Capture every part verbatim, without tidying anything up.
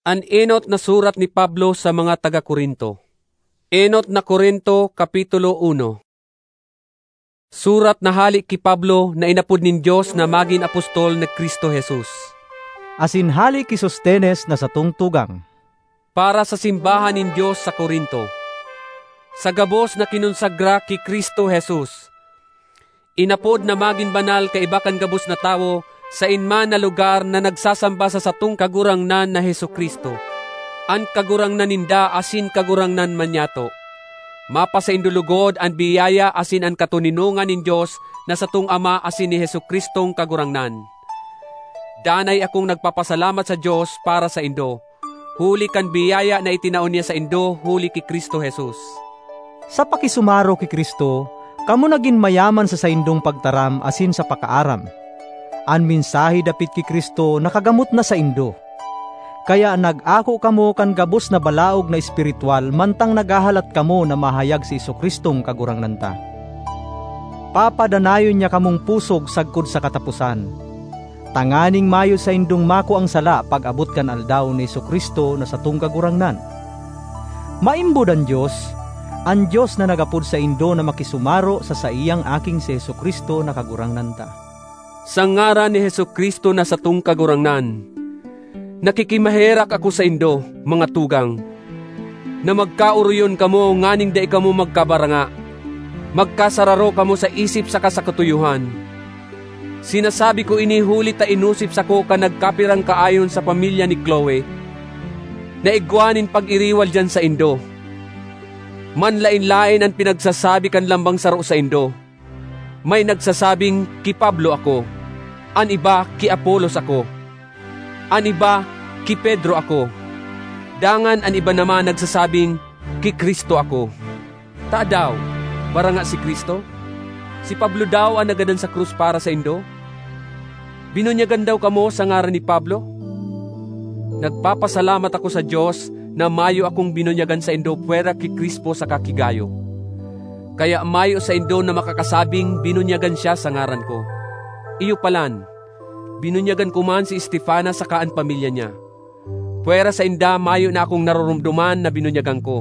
An enot na surat ni Pablo sa mga taga-Korinto. Enot na Korinto, Kapitulo one. Surat na hali ki Pablo na inapod nin Diyos na maging apostol ni Kristo Jesus. Asin hali ki Sostenes na sa tungtugang. Para sa simbahan nin Diyos sa Korinto. Sa gabos na kinunsagra ki Kristo Jesus. Inapod na maging banal kay ibakan gabos na tawo sa inman na lugar na nagsasamba sa satong kagurangnan na Hesu Kristo. An kagurangnan ninda asin kagurangnan manyato. Mapa sa indulugod an biyaya asin an katuninungan nin Diyos na satong Ama asin ni Hesu Kristong kagurangnan. Danay akong nagpapasalamat sa Diyos para sa indo. Huli kan biyaya na itinaon niya sa indo huli ki Kristo Jesus. Sa pakisumaro ki Kristo, kamo naging mayaman sa saindong pagtaram asin sa pakaaram. An mensahe dapit ki Kristo nakagamot na sa indo. Kaya nag-ako kamo kan gabos na balaog na espiritual mantang nagahalat kamo na mahayag si Isokristong kagurangnan ta. Papadanayon niya kamong pusog sagkod sa katapusan. Tanganing mayo sa indong mako ang sala pag abot kan aldaw ni Isokristo na satong kagurangnan. Maimbod ang Diyos, ang Diyos na nagapod sa indo na makisumaro sa saiyang aking si Isokristo na kagurangnan ta. Sa ngaran ni Hesu Kristo na satong kagurangnan, nakikimaherak ako sa indo, mga tugang, na magkauruyon kamo nganing da ikamo magkabaranga, magkasararo kamo sa isip sa kasakatuyuhan. Sinasabi ko ini huli ta inusip sa ko ka nagkapirang kaayon sa pamilya ni Chloe, na igwanin pag-iriwal dyan sa indo. Manlain-lain ang pinagsasabi kan lambang saro sa indo. May nagsasabing ki Pablo ako, an iba ki Apolos ako, an iba ki Pedro ako, dangan an iba naman nagsasabing ki Kristo ako. Ta daw, baranga si Kristo? Si Pablo daw ang nagadan sa krus para sa indo? Binunyagan daw kamo sa ngaran ni Pablo? Nagpapasalamat ako sa Diyos na mayo akong binunyagan sa indo puwera ki Crispo sa kakigayo. Kaya mayo sa indo na makakasabing binunyagan siya sa ngaran ko. Iyo palan, binunyagan ko man si Estefana sa kaan pamilya niya. Puwera sa inda mayo na akong narurumduman na binunyagan ko.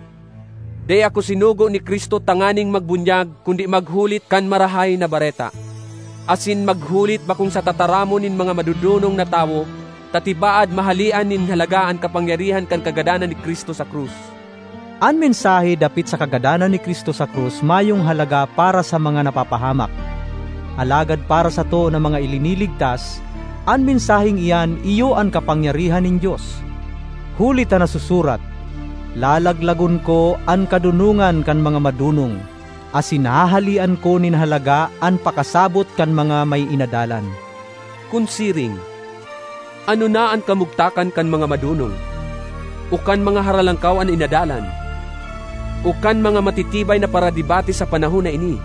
Di ako sinugo ni Kristo tanganing magbunyag kundi maghulit kan marahay na bareta. Asin maghulit bakong sa tataramo nin mga madudunong na tawo, tatibaad mahalian nin halagaan kapangyarihan kan kagadanan ni Kristo sa krus. An mensahe dapit sa kagadanan ni Kristo sa krus mayong halaga para sa mga napapahamak. Alagad para sa to na mga iliniligtas, an mensaheng iyan iyo an kapangyarihan nin Diyos. Huli ta nasusurat, lalaglagon ko an kadunungan kan mga madunong, asin hahalian ko nin halaga an pakasabot kan mga may inadalan. Kunsiring, ano na an kamugtakan kan mga madunong? Ukan mga haralangkaw an inadalan? Ukan mga matitibay na paradibati sa panahon na ini?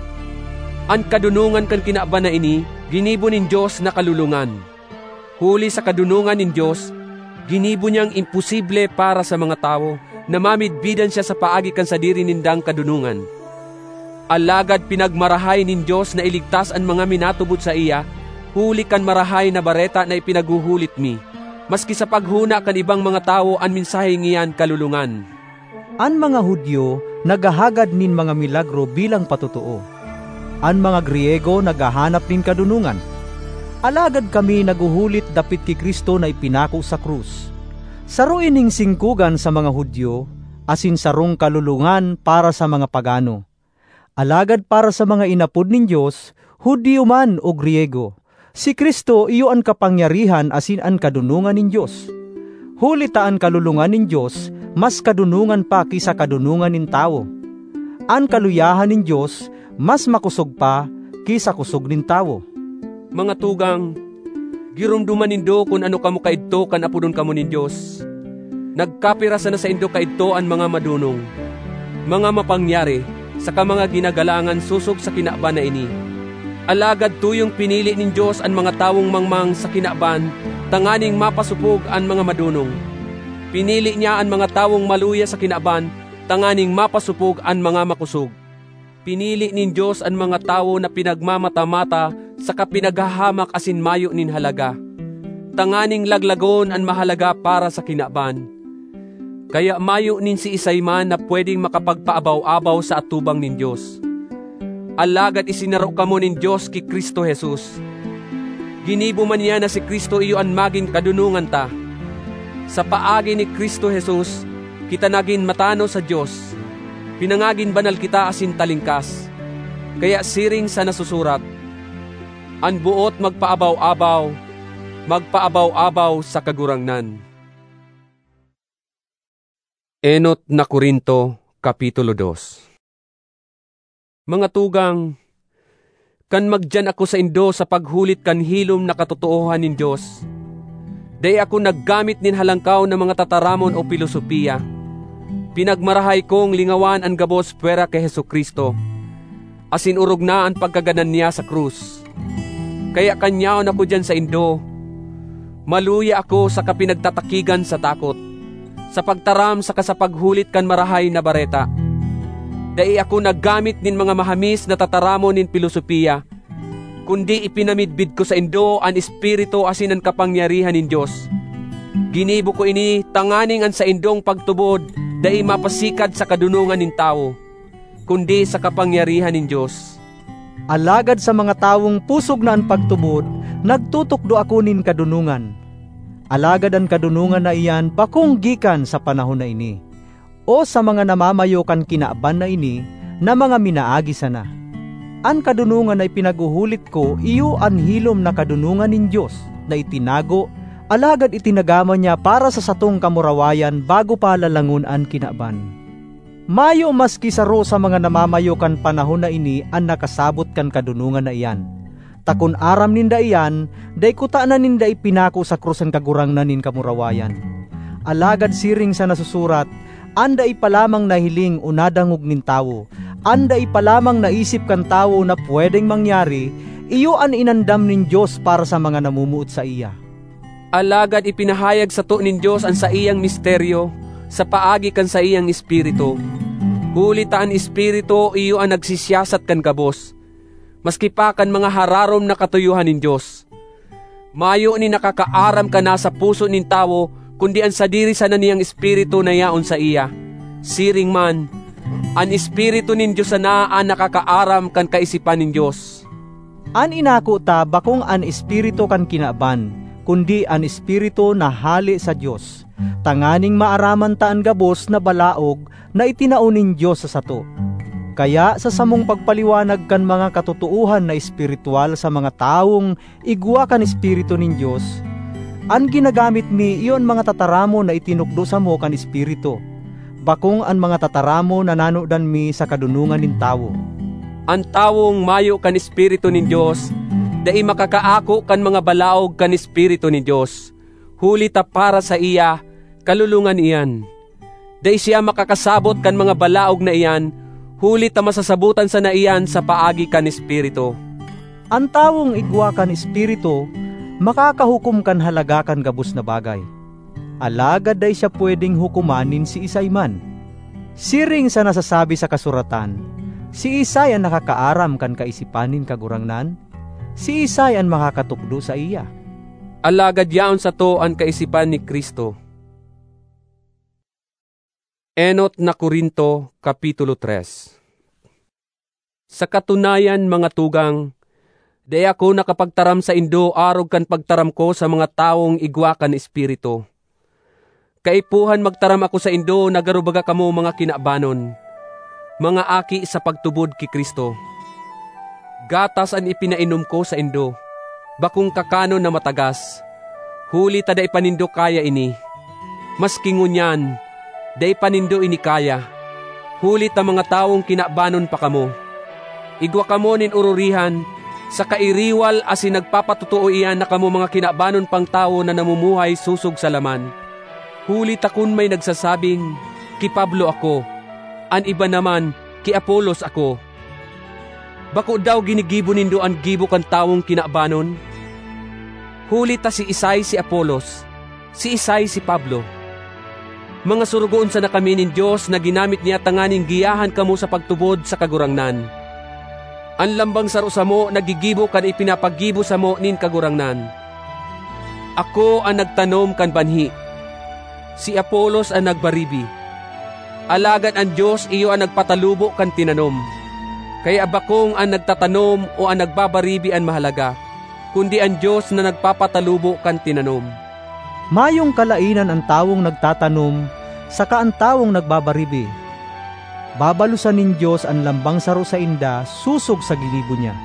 An kadunungan kan kinaaba na ini, ginibo nin Diyos na kalulungan. Huli sa kadunungan nin Diyos, ginibo niyang imposible para sa mga tao na mamidbidan siya sa paagi kan sadiri nindang kadunungan. Alagad pinagmarahay nin Diyos na iligtas ang mga minatubot sa iya, huli kan marahay na bareta na ipinaguhulit mi, maski sa paghuna kan ibang mga tao ang mensahe ngiyan kalulungan. An mga Hudyo nagahagad nin mga milagro bilang patutuo. An mga Griego nagahanap nin kadunungan. Alagad kami naguhulit dapit ki Kristo na ipinako sa krus. Saro ining singkugan sa mga Hudyo, asin sarong kalulungan para sa mga pagano. Alagad para sa mga inapod nin Diyos, Hudyo man o Griego, si Kristo iyo an kapangyarihan asin an kadunungan nin Diyos. Huli ta an kalulungan nin Diyos, mas kadunungan pa kisa kadunungan nin tao. An kaluyahan nin Diyos, mas makusog pa kisa kusog nin tao. Mga tugang, girumduman nindo kung ano kamo kaidto kan apudon kamo nin Diyos. Nagkapirasa na sa indo kaidto an mga madunong, mga mapangyari, saka mga ginagalangan susog sa kinaban na ini. Alagad tuyong pinili nin Diyos ang mga tawong mangmang sa kinaban, tanganing mapasupog ang mga madunong. Pinili niya ang mga tawong maluya sa kinaban, tanganing mapasupog ang mga makusog. Pinili nin Diyos ang mga tawo na pinagmamata-mata, saka pinaghahamak asin mayo nin halaga. tanganing laglagon ang mahalaga para sa kinaban. Kaya mayo nin si isay man na pwedeng makapagpaabaw-abaw sa atubang nin Diyos. Alagad isinaro kamo nin Diyos ki Kristo Jesus. Ginibo man niya na si Kristo iyo ang maging kadunungan ta. Sa paagi ni Kristo Jesus, kita naging matano sa Diyos. Pinangagin banal kita asin talingkas. Kaya siring sa nasusurat, ang buot magpaabaw-abaw, magpaabaw-abaw sa kagurangnan. Enot na Korinto, Kapitulo dos. Mga tugang, kan magdyan ako sa Indo sa paghulit kan hilom na katotoohan nin Diyos. Day ako naggamit nin halangkaw ng mga tataramon o filosofiya. Pinagmarahay kong lingawan ang gabos pwera kay Hesu Kristo. Asin urog na ang pagkaganan niya sa krus. Kaya kanyaon ako dyan sa Indo. Maluya ako sa kapinagtatakigan sa takot. Sa pagtaram sa kasapaghulit kan marahay na bareta. Dai ako naggamit nin mga mahamis na tataramo nin filosofiya, kundi ipinamidbid ko sa Indo ang espiritu asin ang kapangyarihan nin Diyos. Ginibo ko ini tanganing ang sa Indong pagtubod, dai mapasikad sa kadunungan nin tao, kundi sa kapangyarihan nin Diyos. Alagad sa mga tawong pusog na ang pagtubod, nagtutukdo ako nin kadunungan. Alagad ang kadunungan na iyan bakong gikan sa panahon na ini, o sa mga namamayo kan kinaaban na ini, na mga minaagi sana. Ang kadunungan ay pinaguhulit ko, iyo ang hilom na kadunungan nin Diyos, na itinago, alagad itinagaman niya para sa satong kamurawayan bago pa lalangun ang kinaaban. Mayo maski saro sa mga namamayo kan panahon na ini ang nakasabot kan kadunungan na iyan. Takon aram ninda iyan, day kuta na ninda ipinako sa krus ang kagurangnan nin kamurawayan. Alagad siring sa nasusurat, anda ipalamang nahiling unadangog nin tao, anda ipalamang naisip kan tao na pwedeng mangyari, iyo an inandam nin Diyos para sa mga namumuot sa iya. Alagad ipinahayag sa to nin Diyos ang sa iyang misteryo, sa paagi kan sa iyang espiritu. Huli ta ang espiritu, iyo ang nagsisiyasat kan gabos. Maski pa kan mga hararom na katuyuhan nin Diyos. Mayo ni nakakaaram ka na sa puso nin tao, kundi ang sadiri sana niyang espiritu na yaon sa iya. Siring man, ang espiritu nin Diyos sana ang nakakaaram kan kaisipan nin Diyos. An inako ta bakong an espiritu kan kinaban, kundi an espiritu na hali sa Diyos. Tanganing maaraman ta ang gabos na balaog na itinaunin Diyos sa sato. Kaya sa samong pagpaliwanag kan mga katotohan na espiritual sa mga taong igwa kan espiritu nin Diyos, ang ginagamit mi iyon mga tataramo na itinukdo sa mo kan espiritu, bakong ang mga tataramo na nanudan mi sa kadunungan nin tawo. Ang tawong mayo kan espiritu nin Diyos, dai makakaako kan mga balaog kan espiritu nin Diyos. Huli ta para sa iya, kalulungan iyan. Dai siya makakasabot kan mga balaog na iyan, huli ta masasabutan sa naiyan sa paagi kan espiritu. Ang tawong igwa kan espiritu, makakahukom kan halaga kan gabos na bagay. Alagad day siya pwedeng hukumanin si isay man. Siring sa nasasabi sa kasuratan, si Isay ang nakakaaram kan kaisipanin kagurangnan, si Isay ang makakatukdo sa iya. Alagad yaon sa to ang kaisipan ni Kristo. Enot na Korinto, Kapitulo tres. Sa katunayan, mga tugang, day ako nakapagtaram sa Indo arog kan pagtaram ko sa mga taong igwa kan espiritu. Kaipuhan magtaram ako sa Indo, nagarubaga kamo mga kinaabanon, mga aki sa pagtubod ki Kristo. Gatas ang ipinainom ko sa Indo, bakong kakano na matagas, huli tada ipanindo kaya ini. Maski ngunyan, day panindo ini kaya, huli ta mga taong kinaabanon pa kamo. Igwa kamo nin ururihan, sa kairiwal asin nagpapatutuo iyan na kamo mga kinaabanon pang tao na namumuhay susog sa laman. Huli ta kun may nagsasabing, ki Pablo ako, an iba naman, ki Apolos ako. Bako daw ginigibo nindo ang gibo kan taong kinaabanon? Huli ta si Isay si Apolos, si Isay si Pablo. Mga surugoon sa na kami nin Diyos na ginamit niya tanganing giyahan kamo sa pagtubod sa kagurangnan. Ang lambang saro sa mo nagigibo kan ipinapagibo sa mo nin kagurangnan. Ako ang nagtanom kan banhi, si Apolos ang nagbaribi. Alagad ang Diyos iyo ang nagpatalubo kan tinanom. Kaya bakong ang nagtatanom o ang nagbabaribi ang mahalaga, kundi ang Diyos na nagpapatalubo kan tinanom. Mayong kalainan ang tawong nagtatanom, saka ang tawong nagbabaribi. Babalusan nin Diyos ang lambang saro sa inda, susog sa gilibo niya.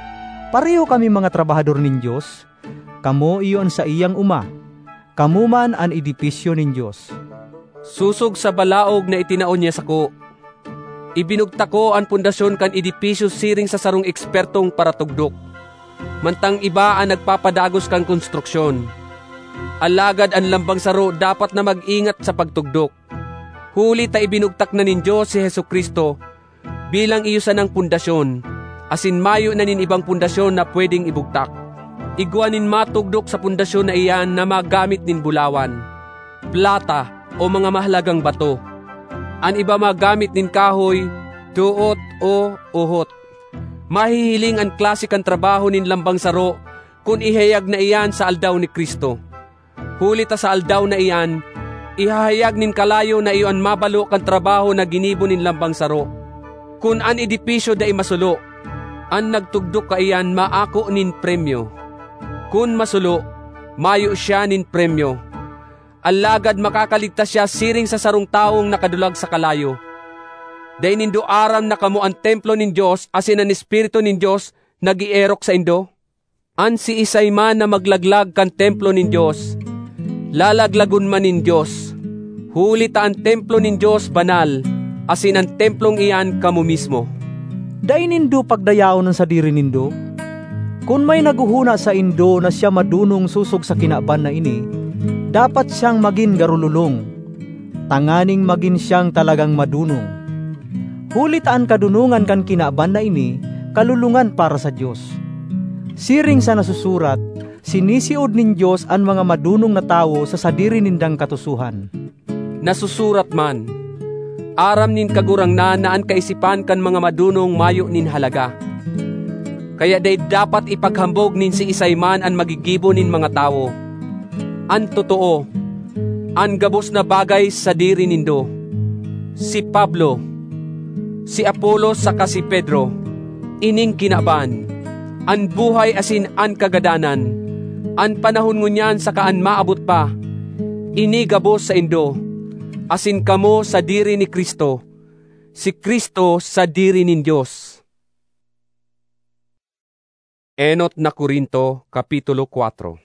Pareho kami mga trabahador nin Diyos, kamo iyon sa iyang uma, kamo man ang edipisyo nin Diyos. Susog sa balaog na itinaon niya sako. Ibinugta ko ang pundasyon kan edipisyo siring sa sarong ekspertong paratugdok. Mantang iba ang nagpapadagos kang konstruksyon. Alagad ang lambang saro dapat na mag-ingat sa pagtugdok. Huli ta ibinugtak na nin Diyos si Hesus Kristo bilang iyo sa ng pundasyon, asin mayo na nin ibang pundasyon na pwedeng ibugtak. Igwanin matugdok sa pundasyon na iyan na magamit nin bulawan, plata o mga mahalagang bato. An iba magamit nin kahoy, duot o uhot. Mahihiling ang klase kan trabaho nin lambang saro kung ihayag na iyan sa aldaw ni Kristo. Huli ta sa aldaw na iyan, ihahayag nin kalayo na iyon mabalo kan trabaho na ginibo nin lambang saro. Kung an edipisyo da masulo, an nagtugdok ka iyan maako nin premyo. Kung masulo, mayo siya nin premyo. Alagad makakaligtas siya siring sa sarong taong nakadulag sa kalayo. Dahil nindo aram na kamo ang templo nin Diyos asin ang Espiritu nin Diyos nag-ierok sa indo. An si isay man na maglaglag kan templo nin Diyos, lalaglagon man nin Diyos. Huli ta ang templo nin Diyos banal, asin ang templong iyan kamo mismo. Dahil nindo pagdayaon ng sadiri nindo, kung may naguhuna sa indo na siya madunong susog sa kinaban na ini, dapat siyang maging garululong, tanganing maging siyang talagang madunong. Hulitaan kadunungan kan kinaban na ini, kalulungan para sa Diyos. Siring sa nasusurat, sinisiod nin Diyos ang mga madunong na tao sa sadiri nindang katusuhan. Nasusurat man, aram nin kagurang na naan kaisipan kan mga madunong mayo nin halaga. Kaya day dapat ipaghambog nin si isay man ang magigibo nin mga tao. An totoo, an gabos na bagay sa diri nindo. Si Pablo, si Apolos saka si Pedro, ining kinaban, an buhay asin an kagadanan, an panahon ngunyan saka an maabot pa, ini gabos sa indo, asin kamo sa diri ni Kristo, si Kristo sa diri nin Diyos. Enot na Korinto, Kapitulo four.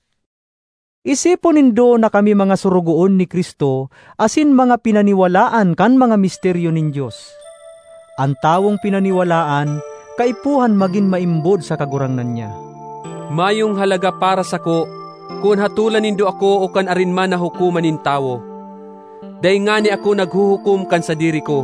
Isipon nindo na kami mga surugoon ni Kristo, asin mga pinaniwalaan kan mga misteryo nin Diyos. Ang tawong pinaniwalaan, kaipuhan maging maimbod sa kagurangnan niya. Mayong halaga para sa ko, kung hatulan nindo ako o kan arin man na hukuman nin tawo. Dahil nga ni ako naghuhukom kan sa diri ko.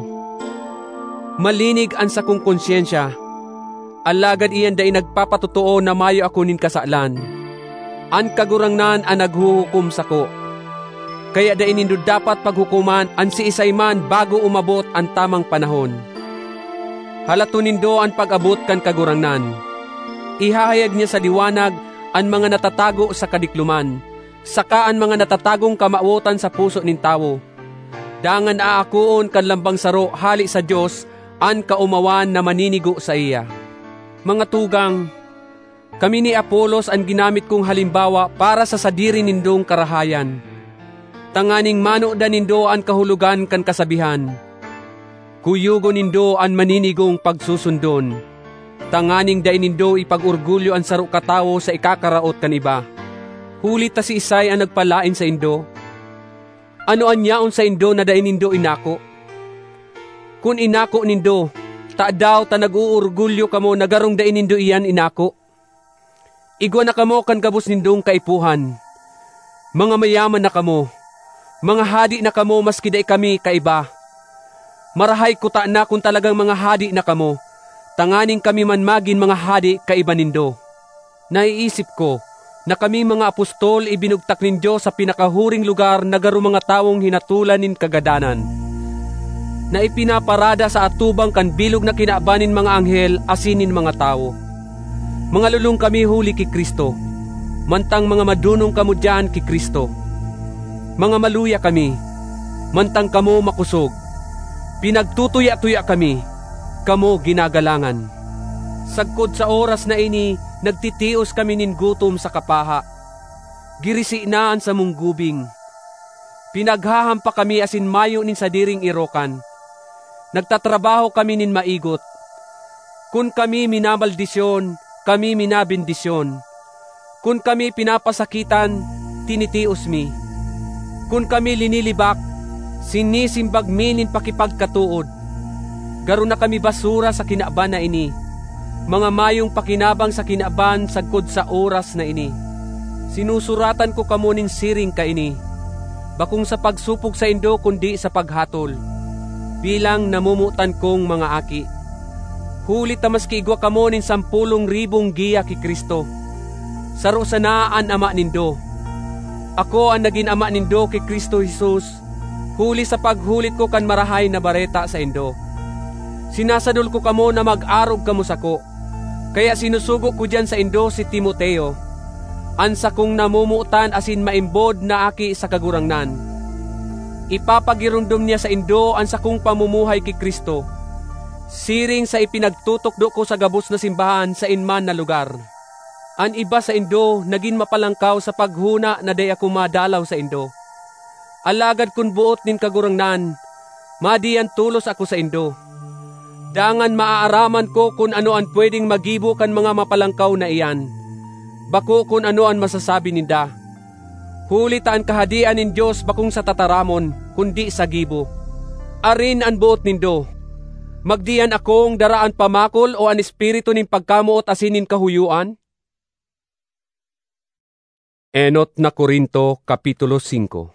Malinig ang sa kong konsyensya, alagad iyan dahil nagpapatotoo na mayo ako nin kasalan. An kagurangnan ang naghuhukom sa ko. Kaya dahil nindo dapat paghukuman ang si isay man bago umabot ang tamang panahon. Halato nindo ang pag-abot kan kagurangnan. Ihahayag niya sa liwanag ang mga natatago sa kadikluman, saka ang mga natatagong kamauotan sa puso nin tawo. Dangan aakuon kan lambang saro hali sa Diyos ang kaumawan na maninigo sa iya. Mga tugang, kami ni Apolos ang ginamit kong halimbawa para sa sadiri nindong karahayan. Tanganing mano da nindo ang kahulugan kan kasabihan. Kuyugo nindo ang maninigong pagsusundon. Tanganing da nindo ipag-urgulyo ang saro katawo sa ikakaraot kan iba. Huli ta si Isay ang nagpalain sa indo. Ano anyaon sa indo na da nindo inako? Kung inako nindo, ta daw ta nag-uurgulyo kamo nagarong da nindo iyan inako. Igwa na kamo kan gabos nindong kaipuhan. Mga mayaman na kamo, mga hadi na kamo maski day kami kaiba. Marahay kuta na kung talagang mga hadi na kamo, tanganing kami man magin mga hadi kaiba nindo. Naiisip ko na kami mga apostol ibinugtak nin Diyos sa pinakahuring lugar na garo mga tawong hinatulan nin kagadanan. Na ipinaparada sa atubang kan bilog na kinaabanin mga anghel asinin mga tao. Mga lulong kami huli kay Kristo. mantang mga madunong kamo diyan ki Kristo. Mga maluya kami, mantang kamo makusog. Pinagtutuya-tuya kami, kamo ginagalangan. Sagkod sa oras na ini, nagtitios kami nin gutom sa kapaha. Girisinaan sa munggubing. Pinaghahampa kami asin mayo nin sadiring irokan. Nagtatrabaho kami nin maigot. Kun kami minamaldisyon, kami minabindisyon. Kun kami pinapasakitan, tinitios mi. Kun kami linilibak, sinisimbag mi nin pakipagkatuod. Garo na kami basura sa kinaban na ini. Mga mayong pakinabang sa kinaban sagkod sa oras na ini. Sinusuratan ko kamo nin siring ka ini. Bakong sa pagsupog sa indo kundi sa paghatol. Bilang namumutan kong mga aki. Huli tamas kiigwa kamo nin sampulong ribong giya ki Kristo. Saro sanaan ama nindo. Ako ang naging ama nindo ki Kristo Jesus. Huli sa paghulit ko kan marahay na bareta sa indo. Sinasadol ko kamo na mag-arog kamo sako. Kaya sinusugo ko dyan sa indo si Timoteo. Ansa kong namumutan asin maimbod na aki sa kagurangnan. Ipapagirundom niya sa indo ansa kong pamumuhay ki Kristo. Siring sa ipinagtutukdo ko sa gabos na simbahan sa inman na lugar. An iba sa indo naging mapalangkaw sa paghuna na day ako madalaw sa indo. Alagad kun buot nin kagurangnan, madiyan tulos ako sa indo. Dangan maaaraman ko kung ano ang pwedeng magibo kan mga mapalangkaw na iyan. Bako kung ano ang masasabi ninda. Huli taan kahadian nin Diyos bakong sa tataramon, kundi sa gibo. Arin ang buot nindo. Magdiyan akong daraan pamakol o ang espiritu nin pagkamuot asinin kahuyuan? Enot na Korinto, Kapitulo five.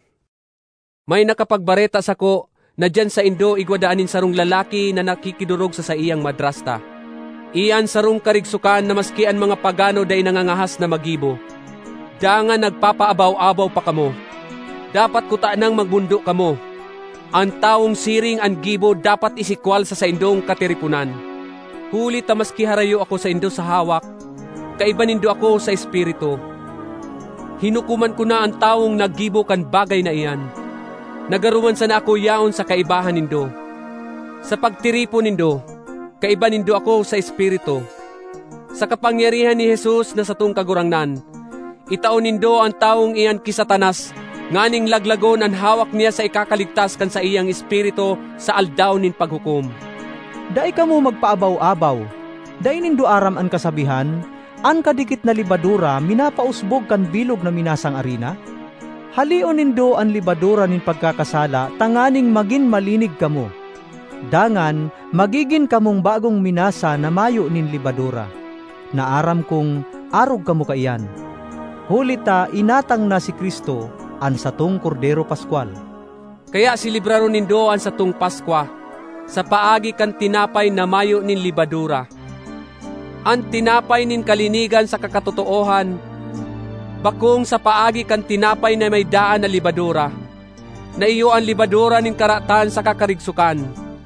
May nakapagbareta sako na dyan sa indo igwadaanin sarong lalaki na nakikidurog sa sa iyang madrasta. Iyan sarong karigsukan na maski ang mga pagano day nangangahas na magibo. Dangan nagpapaabaw-abaw pa kamo. Dapat kutaan nang magbundo kamo. Ang taong siring ang gibo dapat isikwal sa sa indong katiripunan. Huli ta maski harayo ako sa indo sa hawak, kaiba nindo ako sa espiritu. Hinukuman ko na ang taong naggibo kan bagay na iyan. Nagaruman sana ako yaon sa kaibahan nindo. Sa pagtiripo nindo, kaiba nindo ako sa espiritu. Sa kapangyarihan ni Jesus na sa tung kagurangnan, itaon nindo ang taong iyan kisatanas, nganing laglagon ang hawak niya sa ikakaligtas kan sa iyang espiritu sa aldaw nin paghukom. Dai kamo magpaabaw-abaw, dai nindo aram an kasabihan, an kadikit na libadura minapausbog kan bilog na minasang arina? Halion nindo ang libadura nin pagkakasala, tanganing magin malinig kamo. Dangan, magigin kamong bagong minasa na mayo nin libadura. Naaram kong arog kamo kaiyan. Hulita inatang na si Kristo an satong Kordero Pascual. Kaya silibraro nindo an satong Paskwa, sa paagi kan tinapay na mayo nin libadura. Ang tinapay nin kalinigan sa kakatotoohan, bakong sa paagi kan tinapay na may daan na libadura, na iyo ang libadura nin karatan sa kakarigsukan.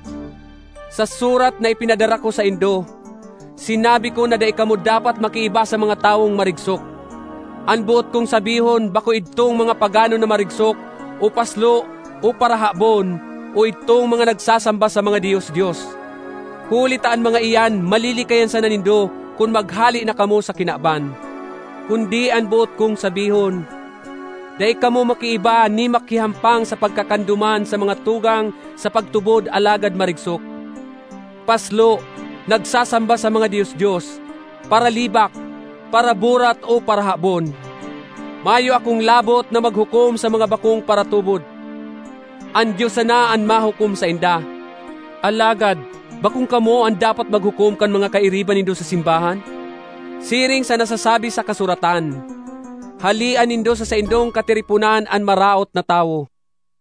Sa surat na ipinadara ko sa indo, sinabi ko na dai kamo dapat makiiba sa mga taong marigsok. Ang buot kong sabihon, bako itong mga pagano na marigsok, o paslo, o parahabon, o itong mga nagsasamba sa mga Diyos-Diyos. Hulitaan mga iyan, malilikayan sa nanindo, kung maghali na kamo sa kinaban. Kundi ang buot kong sabihon, dai kamo makiiba ni makihampang sa pagkakanduman sa mga tugang sa pagtubod alagad marigsok. Paslo, nagsasamba sa mga Diyos-Diyos, para libak, para burat o para habon. Mayo akong labot na maghukom sa mga bakong paratubod. Ang Diyos sana ang mahukom sa inda. Alagad, bakong kamo ang dapat maghukom kan mga kairiban nindo sa simbahan? Siring sa nasasabi sa kasuratan, halian nindo sa sa indong katiripunan ang maraot na tao.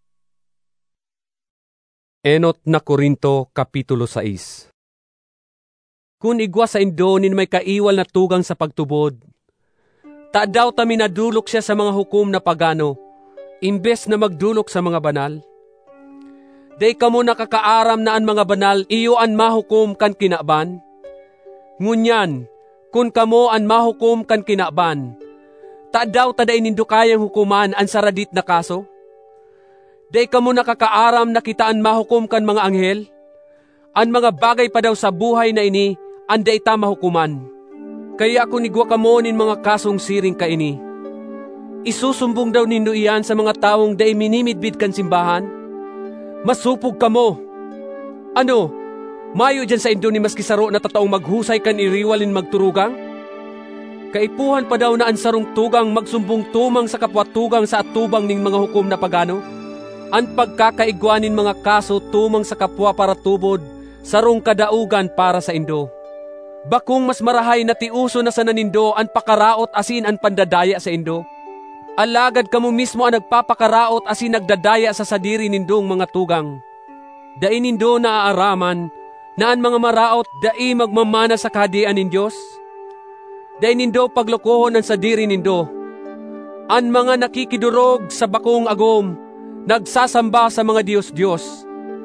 Enot na Korinto, Kapitulo six. Kung igwa sa indo nin may kaiwal na tugang sa pagtubod, ta daw ta minadulok siya sa mga hukom na pagano, imbes na magdulok sa mga banal. Day kamo nakakaaram na ang mga banal iyo ang mahukom kan kinaban. Ngunyan, kung kamo ang mahukom kan kinaban, Taadaw taday nindo kayang hukuman ang saradit na kaso? Day kamo nakakaaram na kitaan mahukom kan mga anghel? Ang mga bagay pa daw sa buhay na ini, anda ita mahukuman. Kaya ako nigwa kamo nin mga kasong siring ka ini. Isusumbong daw nindo iyan sa mga taong day minimidbid kan simbahan? Masupog kamo. Ano, mayo dyan sa indo ni maski saro na tataong maghusay kan iriwalin magturugang? Kaipuhan pa daw na ang sarong tugang magsumbong tumang sa kapwatugang sa atubang ning mga hukom na pagano? Ang pagkakaigwanin mga kaso tumang sa kapwa para tubod, sarong kadaugan para sa indo. Bakong mas marahay na tiuso na sa nanindo ang pakaraot asin ang pandadaya sa indo? Alagad kamo mismo ang nagpapakaraot asin nagdadaya sa sadiri nindong mga tugang. Dai nindo naaaraman na ang mga maraot dai magmamana sa kahadian nin Diyos? Dai nindo paglokohon ang sadiri nindo. Ang mga nakikidurog sa bakong agom, nagsasamba sa mga Diyos-Diyos.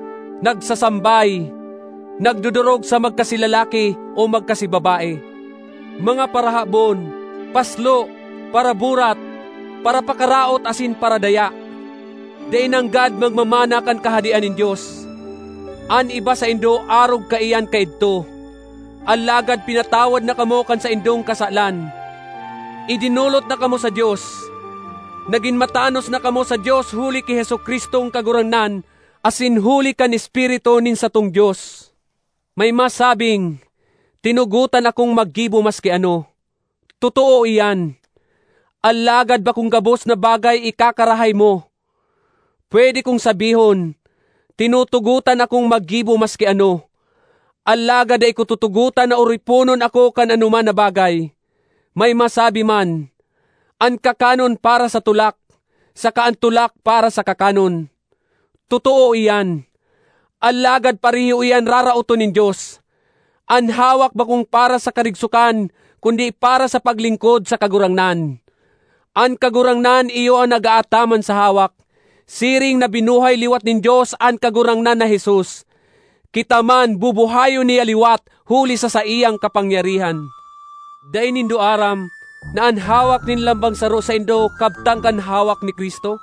Nagsasambay, nagdudurog sa magkasilalaki o magkasibabae. Mga parahabon, paslo, paraburat, para pakaraot asin para daya. Dai nanggad magmamana kan kahadian nin Diyos. An iba sa indo arog kaiyan kaidto. Alagad pinatawad na kamo kan sa indong kasalan. Idinulot na kamo sa Diyos. Naging matanos na kamo sa Diyos huli ki Jesukristong kagurangnan, asin huli kan Espiritu nin satong Diyos. May masabing, tinugutan akong maggibo maski ano. Totoo iyan. Alagad ba kung gabos na bagay ikakarahay mo? Pwede kong sabihon, tinutugutan akong maggibo maski ano. Alagad ay kututugutan na uripunon ako kan anuman na bagay. May masabi man, ang kakanon para sa tulak, saka ang tulak para sa kakanon. Totoo iyan. Alagad pariho iyan rarauto nin Diyos. Ang hawak ba kung para sa karigsukan, kundi para sa paglingkod sa kagurangnan. Ang kagurangnan iyo ang nagaataman sa hawak. Siring na binuhay liwat nin Diyos ang kagurangnan na Jesus. Kita man bubuhayo ni aliwat huli sa sa iyang kapangyarihan. Dai nindo aram na ang hawak nin lambang saro sa indo kabtang kan hawak ni Kristo?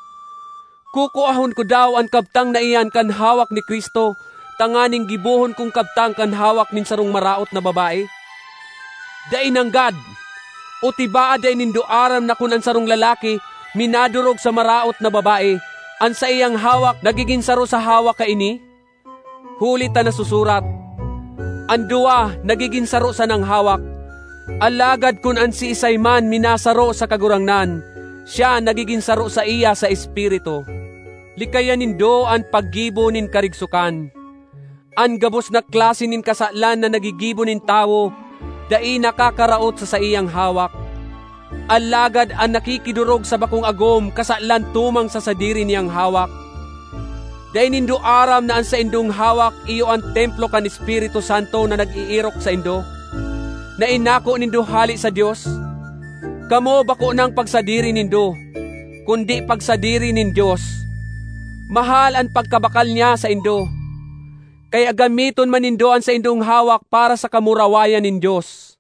Kukuahon ko daw ang kabtang na iyan kan hawak ni Kristo, tanganing gibuhon kong kabtang kan hawak nin sarong maraot na babae? Dai nanggad, o tibaa dai nindo aram na kun ang sarong lalaki minadurog sa maraot na babae, ang sa iyang hawak nagiging saro sa hawak ka ini? Huli ta na susurat, ang duwa nagiging saro sa nang hawak. Alagad kun an si isay man minasaro sa kagurangnan, siya nagiging saro sa iya sa espiritu. Likayan nindo ang paggibo nin karigsukan. Ang gabos na klase nin kasalan na nagigibo nin tao, dai nakakaraot sa sa iyang hawak. Alagad ang nakikidurog sa bakong agom kasalan tumang sa sadiri niyang hawak. Dai nindo aram na ang sa indong hawak iyo ang templo kan Espiritu Santo na nag-iirok sa indo, na inako nindo hali sa Diyos. Kamo bako ng pagsadiri nindo, kundi pagsadiri nin Diyos. Mahal ang pagkabakal niya sa indo, kaya gamiton man nindo ang sa indong hawak para sa kamurawayan nin Diyos.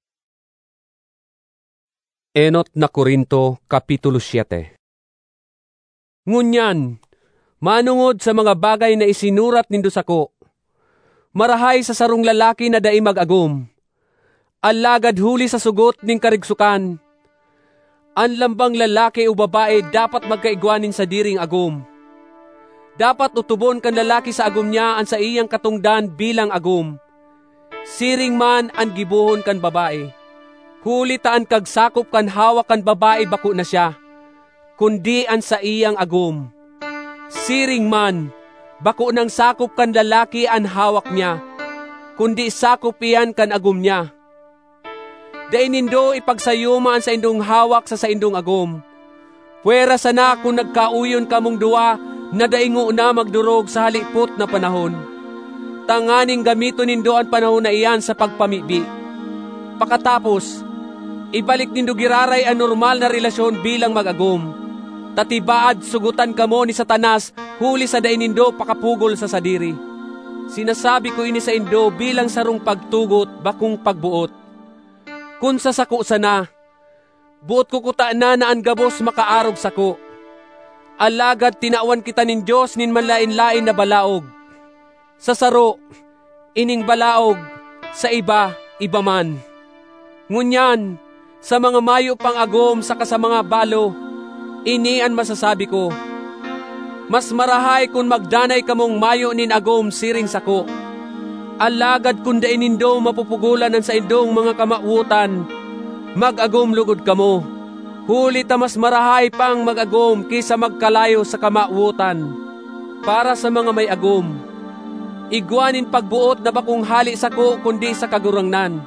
Enot na Korinto, Kapitulo siyete. Ngunyan, manungod sa mga bagay na isinurat nindo sako, marahay sa sarong lalaki na dai mag-agum, alagad huli sa sugot ning karigsukan. Ang lambang lalaki o babae dapat magkaigwanin sa diring agum. Dapat utubon kan lalaki sa agum niya ang sa iyang katungdan bilang agum. Siring man ang gibuhon kan babae. Huli taan kagsakop kan hawak kan babae bako na siya, kundi ang sa iyang agum. Siring man, bako nang sakop kan lalaki ang hawak niya, kundi sakop iyan kan agum niya. Dai nindo ipagsayumaan sa indong hawak sa sa indong agum. Puwera sana kung nagkauyon kamong duwa na daingo na magdurog sa halipot na panahon. Tanganing gamito nindo ang panahon na iyan sa pagpamibi. Pakatapos, ibalik nindo giraray ang normal na relasyon bilang mag-agum. Tatibaad sugutan kamo ni Satanas huli sa dain nindo pakapugol sa sadiri. Sinasabi ko ini sa indo bilang sarong pagtugot bakong pagbuot. Kung sasako sana, buot ko kuta na naan gabos makaarog sako. Alagad tinawan kita nin Diyos nin manlain-lain na balaog. Sa saro, ining balaog, sa iba, iba man. Ngunyan, sa mga mayo pang agom saka sa mga balo, ini ang masasabi ko. Mas marahay kung magdanay kamong mayo nin agom siring sako. Alagad kung da inindo mapupugulan ang sa indong mga kamautan, mag-agom lugod kamo. Huli ta mas marahay pang mag-agom kaysa magkalayo sa kamautan. Para sa mga may agom, igwanin pagbuot na bakong hali sako kundi sa kagurangnan.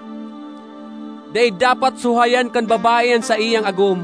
Day dapat suhayan kan babayan sa iyang agom.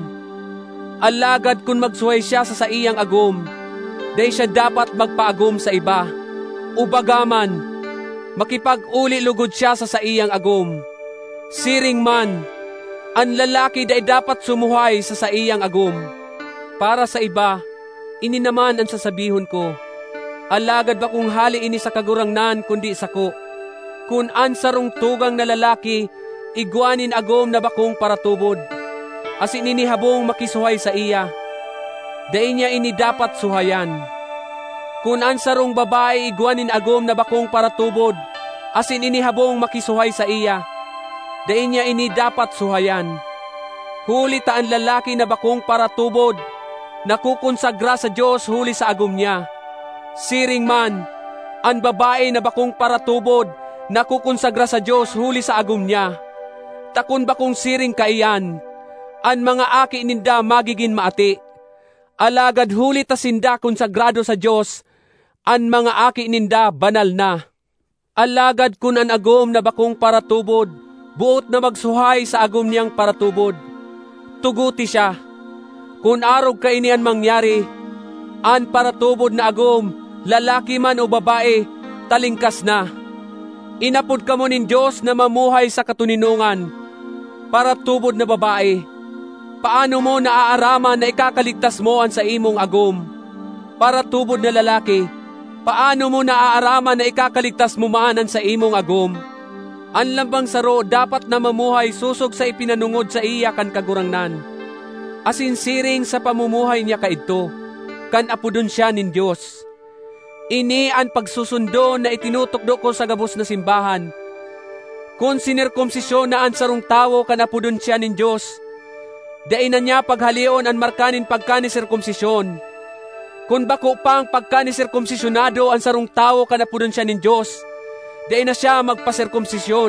Alagad kung magsuhay siya sa sa iyang agom, day siya dapat magpaagom sa iba. Ubagaman, makipag-uli lugod siya sa sa iyang agom. Siring man, ang lalaki day dapat sumuhay sa sa iyang agom. Para sa iba, ini naman ang sasabihon ko. Alagad ba kung hali ini sa kagurangnan kundi sako? Kung ansarong tugang na lalaki, igwanin agom na bakong paratubod. As ininihabong makisuhay sa iya, day niya ini dapat suhayan. Kung ansarong babae, igwanin agom na bakong paratubod. As ininihabong makisuhay sa iya, day niya ini dapat suhayan. Huli ta ang lalaki na bakong paratubod, nakukonsagra sa Diyos huli sa agom niya. Siring man, ang babae na bakong paratubod, nakukonsagra sa Diyos huli sa agom niya. Takon bakong siring kaiyan, ang mga aki ninda magiging maati. Alagad huli ta sinda konsagrado sa Diyos, ang mga aki ninda banal na. Alagad kun an agom na bakong paratubod, buot na magsuhay sa agom niyang paratubod. Tuguti siya. Kung arog ka inian mangyari, an paratubod na agom, lalaki man o babae, talingkas na. Inapod ka mo nin Diyos na mamuhay sa katuninungan. Paratubod na babae, paano mo naaaraman na ikakaligtas mo an sa imong agom? Paratubod na lalaki, paano mo naaaraman na ikakaligtas mo maanan sa imong agom? Ang lambang saro dapat na mamuhay susog sa ipinanungod sa iya kan kagurangnan. Asinsiring sa pamumuhay niya kaidto, kan apudon siya nin Diyos. Ini ang pagsusundo na itinutukdo ko sa gabos na simbahan. Kung sinirkumsisyon na ang sarong tawo kan apudon siya nin Diyos, dain na niya paghalion ang markanin pagkani sirkumsisyon. Kung bako pang pagkani sirkumsisyonado ang sarong tawo kan apudon siya nin Diyos, dain na siya magpasirkumsisyon.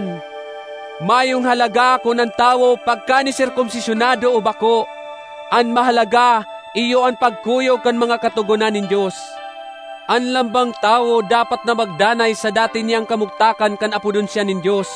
Mayong halaga kung ang tawo pagka ni sirkumsisyonado o bako, ang mahalaga iyo ang pagkuyog kan mga katugunan nin Diyos. Ang lambang tawo dapat na magdanay sa dati niyang kamugtakan kan apudon siya nin Diyos.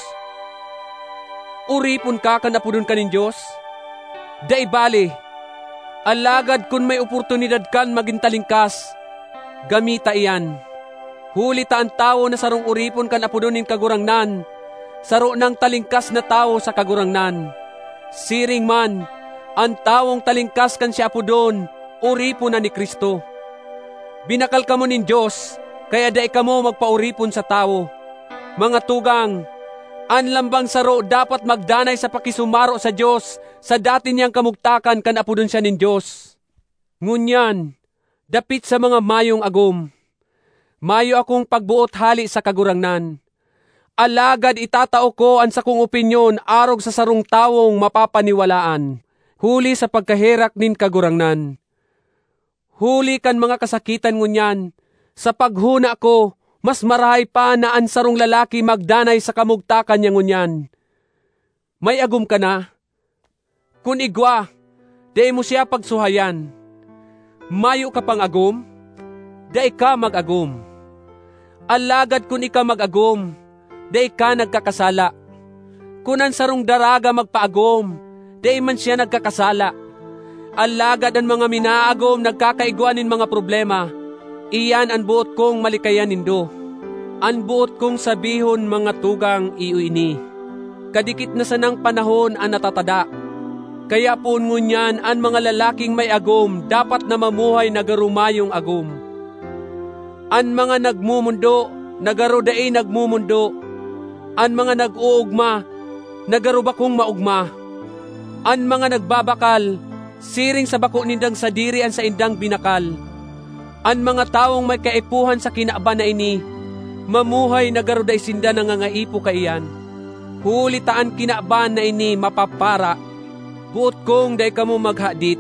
Uripon ka kan apudon ka nin Diyos? Dai bali, alagad kung may oportunidad kan magintalingkas, gamita iyan. Huli ta ang tao na sarong uripon kan apudon nin kagurangnan, saro ng talingkas na tao sa kagurangnan. Siring man, ang taong talingkas kan siya apudon, uripon na ni Kristo. Binakal ka mo nin Diyos, kaya dai ka mo magpauripon sa tao. Mga tugang, ang lambang saro dapat magdanay sa pakisumaro sa Diyos sa dati niyang kamugtakan kan apudon siya nin Diyos. Ngunyan, dapit sa mga mayong agom, mayo akong pagbuot hali sa kagurangnan. Alagad itatao ko ang sakong opinyon arog sa sarong tawong mapapaniwalaan, huli sa pagkaherak nin kagurangnan. Huli kan mga kasakitan ngunyan, sa paghuna ko, mas marahay pa na ang sarong lalaki magdanay sa kamugtakan niya ngunyan. May agom ka na? Kung igwa, day mo siya pagsuhayan. Mayo ka pang agom? Day ka mag-agom. Alagad kung ika mag-agom, day ka nagkakasala. Kung ang sarong daraga magpaagom, day man siya nagkakasala. Alagad ang mga minaagom nagkakaiguanin mga problema. Iyan ang buot kong malikayan nindo. Ang buot kong sabihon mga tugang iyo ini. Kadikit na sanang panahon ang natatada. Kaya po ngunyan ang mga lalaking may agom dapat na mamuhay na garumayong agom. Ang mga nagmumundo, nagarudae nagmumundo. Ang mga nag-uugma, nagarubakong maugma. An mga nagbabakal, siring sa bako nindang sadiri an sa indang binakal. An mga taong may kaipuhan sa kinaaban na ini, mamuhay na garuday sinda nangangaipo kaiyan. Huli taan kinaaban na ini mapapara, buot kong day kamo maghadit.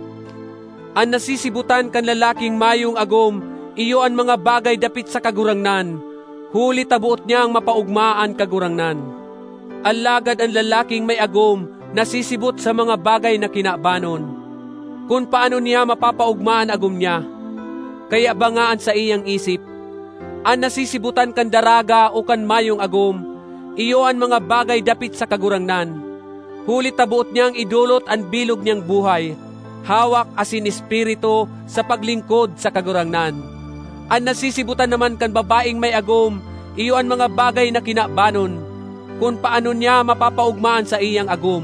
An nasisibutan kan lalaking mayong agom, iyo an mga bagay dapit sa kagurangnan, huli tabuot niyang mapaugmaan kagurangnan. Alagad ang lalaking may agom, nasisibot sa mga bagay na kinaabanon, kung paano niya mapapaugmaan agom niya. Kaya bangaan sa iyang isip, an nasisibutan kan daraga o kan mayong agom, iyo an mga bagay dapit sa kagurangnan. Huli tabuot niyang idulot ang bilog niyang buhay, hawak asin espiritu sa paglingkod sa kagurangnan. An nasisibutan naman kan babaeng may agom, iyo ang mga bagay na kinaabanon, kung paano niya mapapaugmaan sa iyang agom.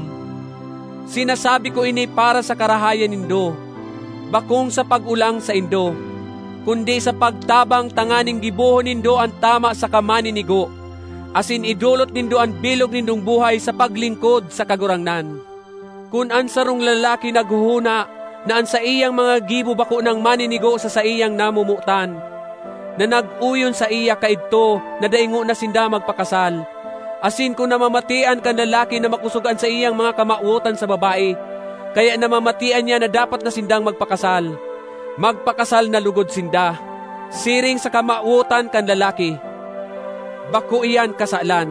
Sinasabi ko ini para sa karahayan nindo, bakong sa pag-ulang sa indo, kundi sa pagtabang tanganing gibuhon nindo ang tama sa kamaninigo, asin idulot nindo ang bilog nindong buhay sa paglingkod sa kagurangnan. Kung an sarong lalaki naghuhuna na an sa iyang mga gibo bako ng maninigo sa sa iyang namumutan, na nag-uyon sa iya kaidto na daingo na sinda magpakasal, asin kung namamatian kan lalaki na makusugan sa iyang mga kamautan sa babae, kaya namamatian niya na dapat na sindang magpakasal, magpakasal na lugod sinda, siring sa kamautan kan lalaki. Bako iyan kasalan.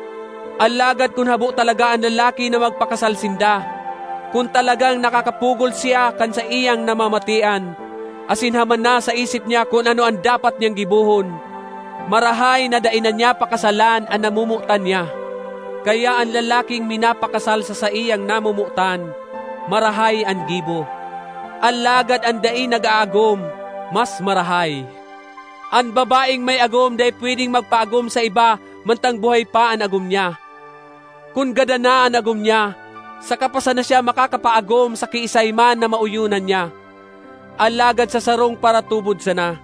Alagad kung habo talaga ang lalaki na magpakasal sinda, kung talagang nakakapugol siya kan sa iyang namamatian, asin haman na sa isip niya kung ano ang dapat niyang gibuhon, marahay na dainan niya pakasalan ang namumutan niya. Kaya ang lalaking minapakasal sa sa iyang namumutan, marahay ang gibo. Alagad ang dai nag-aagom, mas marahay. Ang babaeng may agom day pwedeng magpaagom sa iba, mantang buhay pa ang agom niya. Kung gada na ang agom niya, sa kapasan na siya makakapaagom sa kiisay man na mauyunan niya. Alagad sa sarong para tubod sana.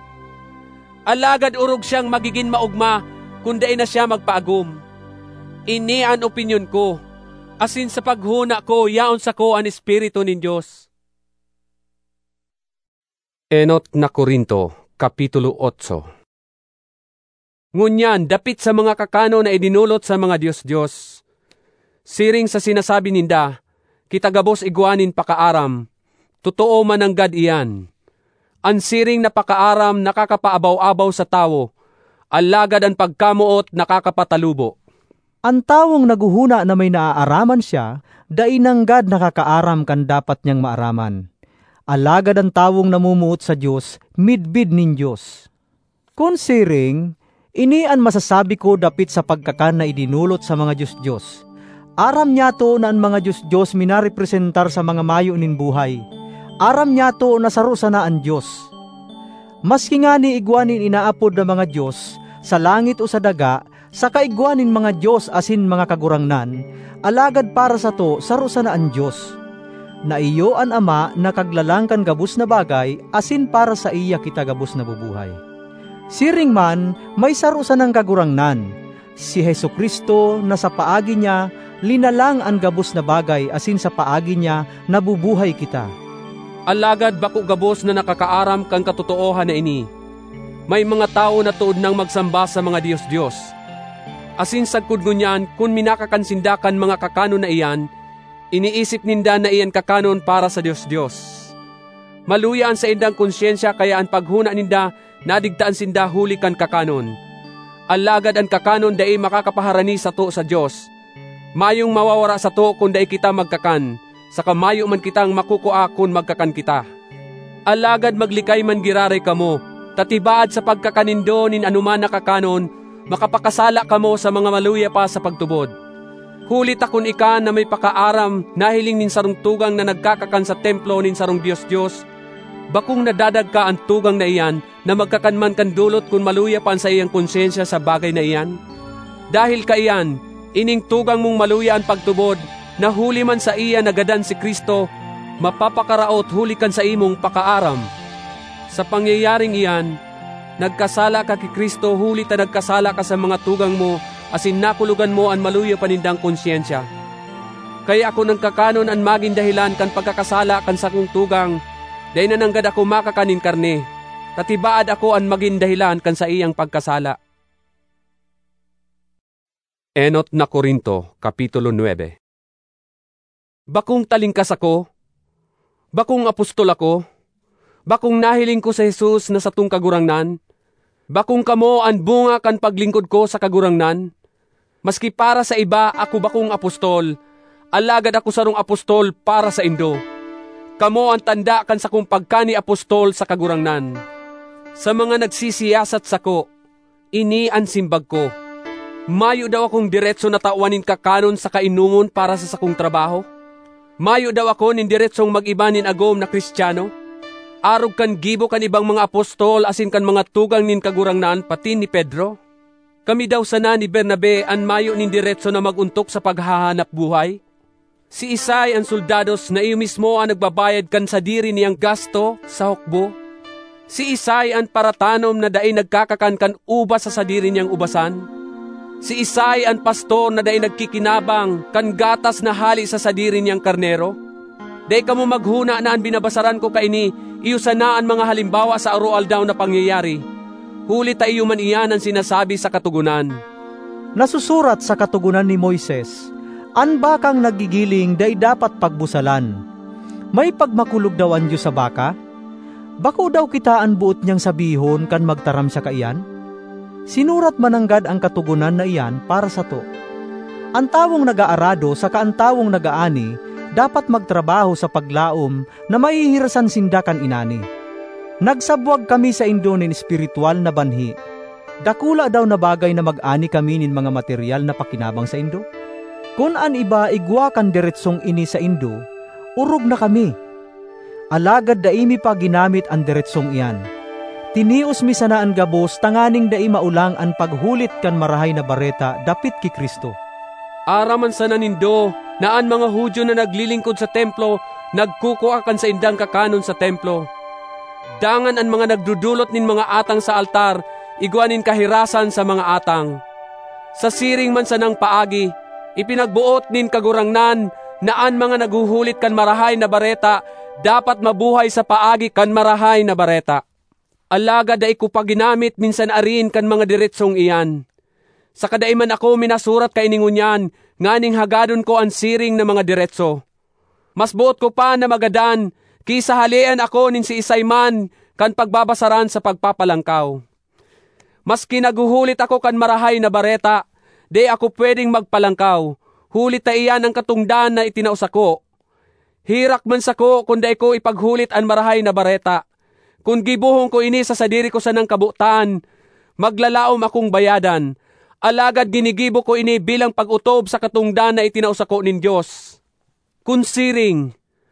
Alagad urog siyang magiging maugma, kung dai na siya magpaagom. Ini ang opinyon ko, asin sa paghuna ko, yaon sa ko ang Espiritu nin Diyos. Enot na Korinto, Kapitulo eight. Ngunyan, dapit sa mga kakano na idinulot sa mga Diyos-Diyos, siring sa sinasabi ninda, kitagabos iguanin pakaaram, totoo mananggad iyan. Ang siring na pakaaram nakakapaabaw-abaw sa tao, alagad ang pagkamuot nakakapatalubo. Ang tawong naguhuna na may naaaraman siya, dainanggad nakakaaram kan dapat niyang maaraman. Alagad ang tawong namumuot sa Diyos, midbid nin Diyos. Kung siring, ini ang masasabi ko dapit sa pagkakan na idinulot sa mga Diyos-Diyos. Aram niya to na ang mga Diyos-Diyos minarepresentar sa mga mayo nin buhay. Aram niya to na sarusa na ang Diyos. Maski nga ni igwanin inaapod na mga Diyos, sa langit o sa daga, sa kaigwanin mga Diyos asin mga kagurangnan, alagad para sa to sarusa na ang Diyos. Na iyo an Ama na kaglalangkan gabus na bagay, asin para sa iya kita gabus na bubuhay. Siring man, may sarusa ng kagurangnan, si Hesukristo na sa paagi niya, linalang ang gabus na bagay, asin sa paagi niya, nabubuhay kita. Alagad bako gabos na nakakaaram kang katotoohan na ini. May mga tao na tuod nang magsamba sa mga Diyos-Diyos. Asin sagkod ngunyan, kung minakakansindakan mga kakano na iyan, iniisip ninda na iyan kakanon para sa Diyos-Diyos. Maluyaan sa indang konsyensya kaya ang paghuna ninda nadigtaan sinda huli kan kakanon. Alagad ang kakanon dai makakapaharani sa to sa Diyos. Mayong mawawara sa to kung dai kita magkakan, saka mayo man kitang makukua kung magkakan kita. Alagad maglikay man giraray kamo, tatibaad sa pagkakanindo nin anuman na kakanon, makapakasala kamo sa mga maluya pa sa pagtubod. Huli takon ika na may pakaaram nahiling nin sarong tugang na nagkakakan sa templo nin sarong Diyos-Diyos, bakong nadadag ka ang tugang na iyan na magkakanman kan dulot kung maluya pan sa iyang konsensya sa bagay na iyan. Dahil ka iyan, ining tugang mong maluya ang pagtubod, na huli man sa iya nagadan si Kristo, mapapakaraot huli kan sa imong pakaaram. Sa pangyayaring iyan, nagkasala ka ki Kristo huli ta nagkasala ka sa mga tugang mo, asin nakulugan mo ang maluya panindang konsyensya. Kaya ako nang kakanon an maging dahilan kan pagkakasala kan sakong tugang, day nananggad ako makakanin karne, tatibaad ako an maging dahilan kan sa iyang pagkasala. Enot na Korinto, Kapitulo nine. Bakong talingkas ako? Bakong apostol ako? Bakong nahiling ko sa Jesus na satong kagurangnan? Bakong kamo an bunga kan paglingkod ko sa kagurangnan? Maski para sa iba ako bakong apostol, alagad ako sarong apostol para sa indo. Kamo ang tanda kan sa kong pagkani apostol sa kagurangnan. Sa mga nagsisiyasat sako, ini ang simbag ko. Mayo daw akong diretso na tawanin kakanon sa kainungon para sa sakong trabaho? Mayo daw ako nin diretsong mag-ibanin agom na Kristiyano? Arog kan gibo kan ibang mga apostol asin kan mga tugang nin kagurangnan pati ni Pedro? Kami daw sana ni Bernabe an mayo nin diretso na maguntok sa paghahanap buhay? Si Isay ang soldados na iyo mismo ang nagbabayad kan sa diri niyang gasto sa hukbo? Si Isay ang paratanom na daay nagkakakan kan ubas sa sadiri niyang ubasan? Si Isay ang pastor na daay nagkikinabang kan gatas na hali sa sadiri niyang karnero? Day kamo maghuna na ang binabasaran ko kaini, iyo sana ang mga halimbawa sa arual daw na pangyayari. Huli ta iyo man iyan ang sinasabi sa katugunan. Nasusurat sa katugunan ni Moises, an bakang nagigiling day dapat pagbusalan. May pagmakulog daw an Diyos sa baka? Bako daw kita ang buot niyang sabihon kan magtaram siya kaiyan? Sinurat mananggad ang katugunan na iyan para sa to. Ang tawong nagaarado sa kaantawong nagaani, dapat magtrabaho sa paglaom na mahihirasan sindakan inani. Nagsabwag kami sa indo nin espiritual na banhi. Dakula daw na bagay na mag-ani kami nin mga material na pakinabang sa indo. Kung an iba igwa kan diretsong ini sa indo, urog na kami. Alagad daimi pa ginamit ang diretsong iyan. Tinius mi sana ang gabos tanganing dai maulang ang paghulit kan marahay na bareta dapit ki Kristo. Araman sana nindo na ang mga Hudyo na naglilingkod sa templo nagkukuakan sa indang kakanon sa templo. Dangan ang mga nagdudulot nin mga atang sa altar, igwanin kahirasan sa mga atang. Sa siring man sanang paagi, ipinagbuot nin kagurangnan na ang mga naguhulit kan marahay na bareta dapat mabuhay sa paagi kan marahay na bareta. Alaga da ko paginamit minsan arin kan mga diretsong iyan. Sa kadaiman ako minasurat kay ningunyan, nganing hagadon ko ang siring na mga diretso. Mas buot ko pa na magadan, kisa halian ako nin si Isayman kan pagbabasaran sa pagpapalangkaw. Mas kinaguhulit ako kan marahay na bareta, de ako pwedeng magpalangkaw, hulit ta iyan ang katungdan na itinaos ako. Hirak man sako kung da ko ipaghulit ang marahay na bareta. Kung gibuhong ko ini sa sadiri ko sa nang kabutan, maglalaom akong bayadan. Alagad ginigibo ko ini bilang pag-utob sa katungdan na itinaos ako nin Diyos. Kunsiring,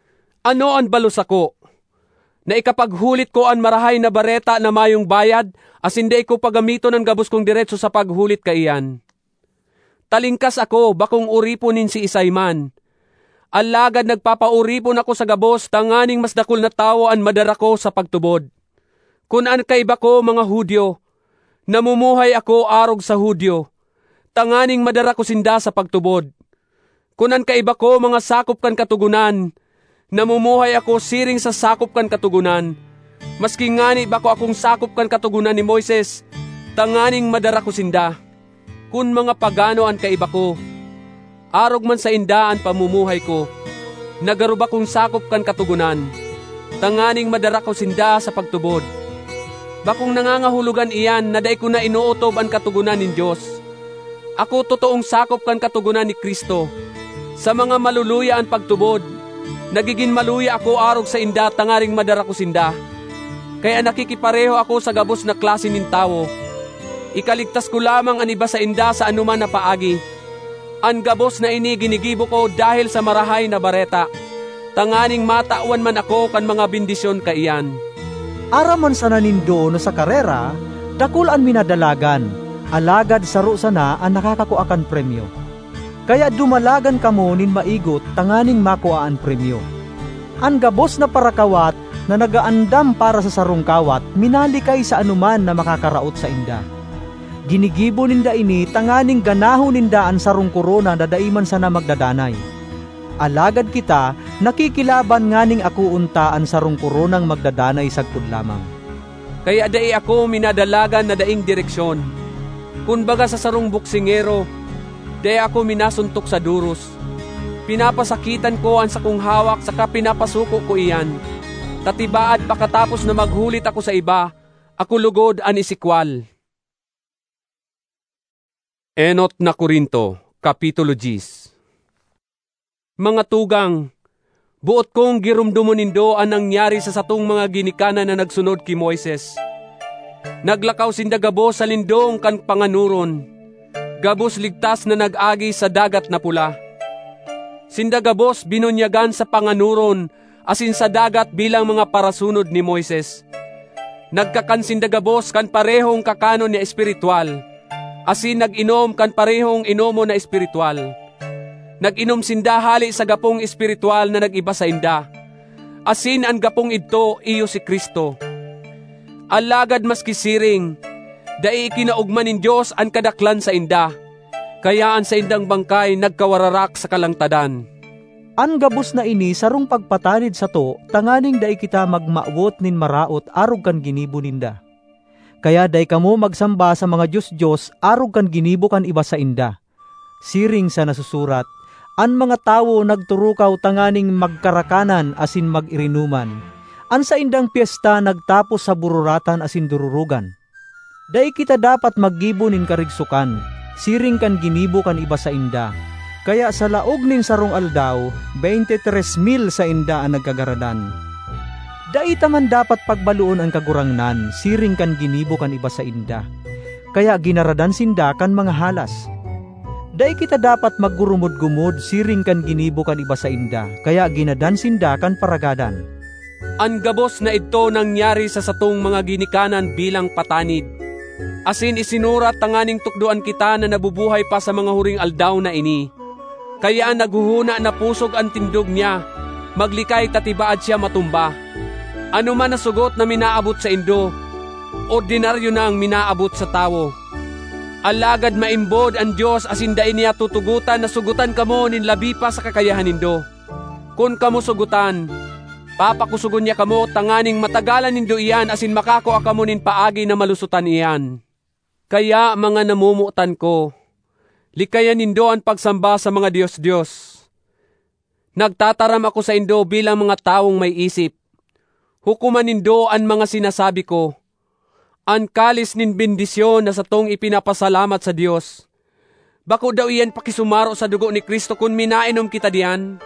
ano ang balos ako? Na ikapaghulit ko ang marahay na bareta na mayong bayad, as hindi ko pagamito ng gabos kong diretso sa paghulit kaiyan. Talingkas ako, bakong uriponin si Isayman. Alagad nagpapauripon ako sa gabos, tanganing mas dakol na tao ang madara ko sa pagtubod. Kung an kaiba ko mga Hudyo, namumuhay ako arog sa Hudyo, tanganing madara ko sinda sa pagtubod. Kunan kaiba ko mga sakop kan katugunan, namumuhay ako siring sa sakop kan katugunan. Maski ngani bako akong sakop kan katugunan ni Moises, tanganing madara ko sinda. Kun mga pagano an kaiba ko, arog man sa inda ang pamumuhay ko, nagarub akong sakop kan katugunan, tanganing madara ko sinda sa pagtubod. Bakong nangangahulugan iyan na day ko na inuutob ang katugunan ni Diyos. Ako totoong sakop kan katugunan ni Kristo. Sa mga maluluya ang pagtubod, nagiging maluya ako arog sa inda tangaring madara ko sinda. Kaya nakikipareho ako sa gabos na klase nin tao. Ikaligtas ko lamang ang iba sa inda sa anuman na paagi. Ang gabos na ini ginigibo ko dahil sa marahay na bareta. Tanganing matawan man ako kan mga bendisyon kaiyan. Araman sana nindo no sa karera, dakulan minadalagan, alagad saro sana ang nakakakuakan premyo. Kaya dumalagan kamo nin maigot tanganing makuha ang premyo. Ang gabos na parakawat na nagaandam para sa sarong kawat, minalikay sa anuman na makakaraot sa inda. Ginigibo ninda ini tanganing ganahon ninda ang sarong korona na daiman sana magdadanay. Alagad kita, nakikilaban nganing ako untaan sa rong koronang magdadanay sagpud lamang. Kaya dai ako minadalagan na daing direksyon. Kunbaga sa sarong buksingero, dai ako minasuntok sa duros. Pinapasakitan ko ang sakong hawak saka pinapasuko ko iyan. Tatibaad pakatapos na maghulit ako sa iba, ako lugod an isikwal. Enot na Korinto, Kapitulo ten. Mga tugang, buot kong girumdumon nindo ang nangyari sa satong mga ginikanan na nagsunod ki Moises. Naglakaw sinda gabos sa lindong kan panganuron, gabos ligtas na nag-agi sa dagat na pula. Sinda gabos binunyagan sa panganuron, asin sa dagat bilang mga parasunod ni Moises. Nagkakansinda gabos kan parehong kakano ni espiritual, asin nag-inom kan parehong inomo na espiritual. Nag-inom sinda hali sa gapong espiritual na nag-iba sa inda. Asin ang gapong idto iyo si Kristo. Alagad maski siring, dai ikinaugman nin Diyos ang kadaklan sa inda. Kayaan sa indang bangkay nagkawararak sa kalangtadan. An gabos na ini sarong pagpatanid sa to, tanganing dai kita magmaawot nin maraot arog kan ginibo ninda. Kaya dai kamo magsamba sa mga Diyos-Diyos arog kan ginibo kan iba sa inda. Siring sa nasusurat, an mga tawo nagturukaw tanganing magkarakanan asin mag-irinuman. An sa indang piyesta nagtapos sa bururatan asin dururugan. Dai kita dapat maggibo nin karigsukan, siring kan ginibo kan iba sa inda. Kaya sa laog nin sarong aldaw, twenty-tres mil sa inda ang nagkagaradan. Dai taman dapat pagbaluon ang kagurangnan, siring kan ginibo kan iba sa inda. Kaya ginaradan sinda kan mga halas. Dai kita dapat maggurumod-gumod, siring kan ginibo kan iba sa inda, kaya ginadan sinda kan paragadan. Ang gabos na ito nangyari sa satong mga ginikanan bilang patanid. Asin isinurat tanganing tukduan kita na nabubuhay pa sa mga huring aldaw na ini. Kaya ang naguhuna na pusog ang tindog niya, maglikay tatibaad siya matumba. Ano man na sugot na minaabot sa indo, ordinaryo na ang minaabot sa tawo. Alagad maimbod ang Diyos asin dai niya tutugutan na sugutan kamo nin labi pa sa kakayahan nindo. Kun kamo sugutan, papakusugon niya kamo tanganing matagalan nindo iyan asin makakuha kamo nin paagi na malusutan iyan. Kaya mga namumutan ko, likayan nindo ang pagsamba sa mga Diyos-Diyos. Nagtataram ako sa indo bilang mga taong may isip. Hukuman nindo ang mga sinasabi ko. Ang kalis nin bendisyon na sa tong ipinapasalamat sa Diyos. Bako daw iyan pakisumaro sa dugo ni Kristo kung minainom kita diyan.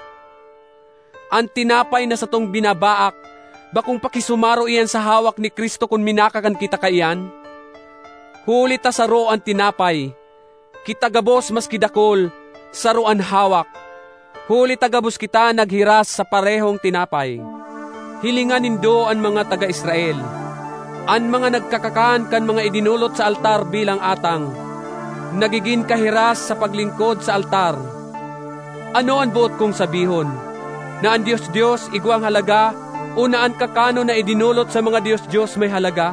Ang tinapay na sa tong binabaak, bakong pakisumaro iyan sa hawak ni Kristo kung minakakan kita kaiyan. Huli ta saro ang tinapay, kita gabos mas kidakol, saro ang hawak. Huli ta gabos kita naghiras sa parehong tinapay. Hilingan nindo ang mga taga-Israel. An mga nagkakakan kan mga idinulot sa altar bilang atang, nagiging kahiras sa paglingkod sa altar. Ano ang buot kong sabihon? Na ang Diyos-Diyos igwang halaga o na ang kakano na idinulot sa mga Diyos-Diyos may halaga?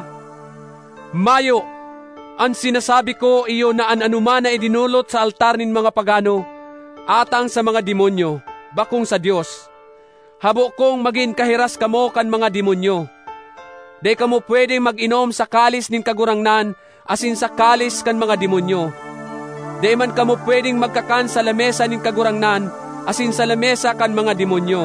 Mayo, ang sinasabi ko iyo na an anuman na idinulot sa altar nin mga pagano, atang sa mga demonyo, bakong sa Diyos. Habo kong maging kahiras kamo kan mga demonyo. Di kamo pwedeng mag-inom sa kalis nin kagurangnan asin sa kalis kan mga demonyo. Di man kamo pwedeng magkakan sa lamesa nin kagurangnan asin sa lamesa kan mga demonyo.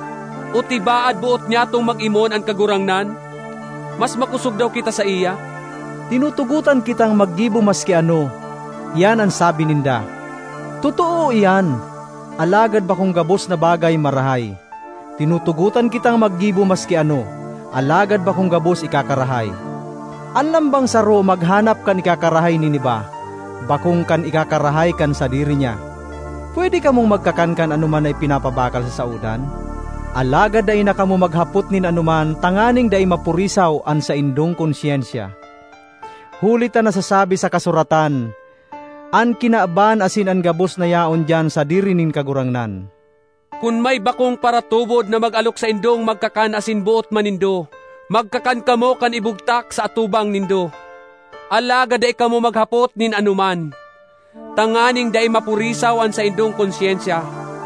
O tibaad buot niya tong mag-imon ang kagurangnan? Mas makusog daw kita sa iya. Tinutugutan kitang maggibo maski ano. Yan ang sabi ninda. Totoo iyan. Alagad ba kung gabos na bagay marahay? Tinutugutan kitang maggibo maski ano. Alagad ba kung gabos ikakarahay? Anlam bang saro maghanap kan ikakarahay ni niba? Bakong kan ikakarahay kan sa diri niya? Pwede ka mong magkakankan anuman ay pinapabakal sa saudan? Alagad ay na kamo maghapot nin anuman, tanganing day mapurisaw an sa indong konsyensya. Huli ta nasasabi sa kasuratan, an kinaaban asin an gabos na yaon dyan sa diri nin kagurangnan. Kung may bakong paratubod na mag-alok sa indong magkakan asin buot manindo, magkakan kamo kan ibugtak sa atubang nindo. Alaga day kamo maghapot nin anuman. Tanganing day mapurisawan sa indong konsyensya.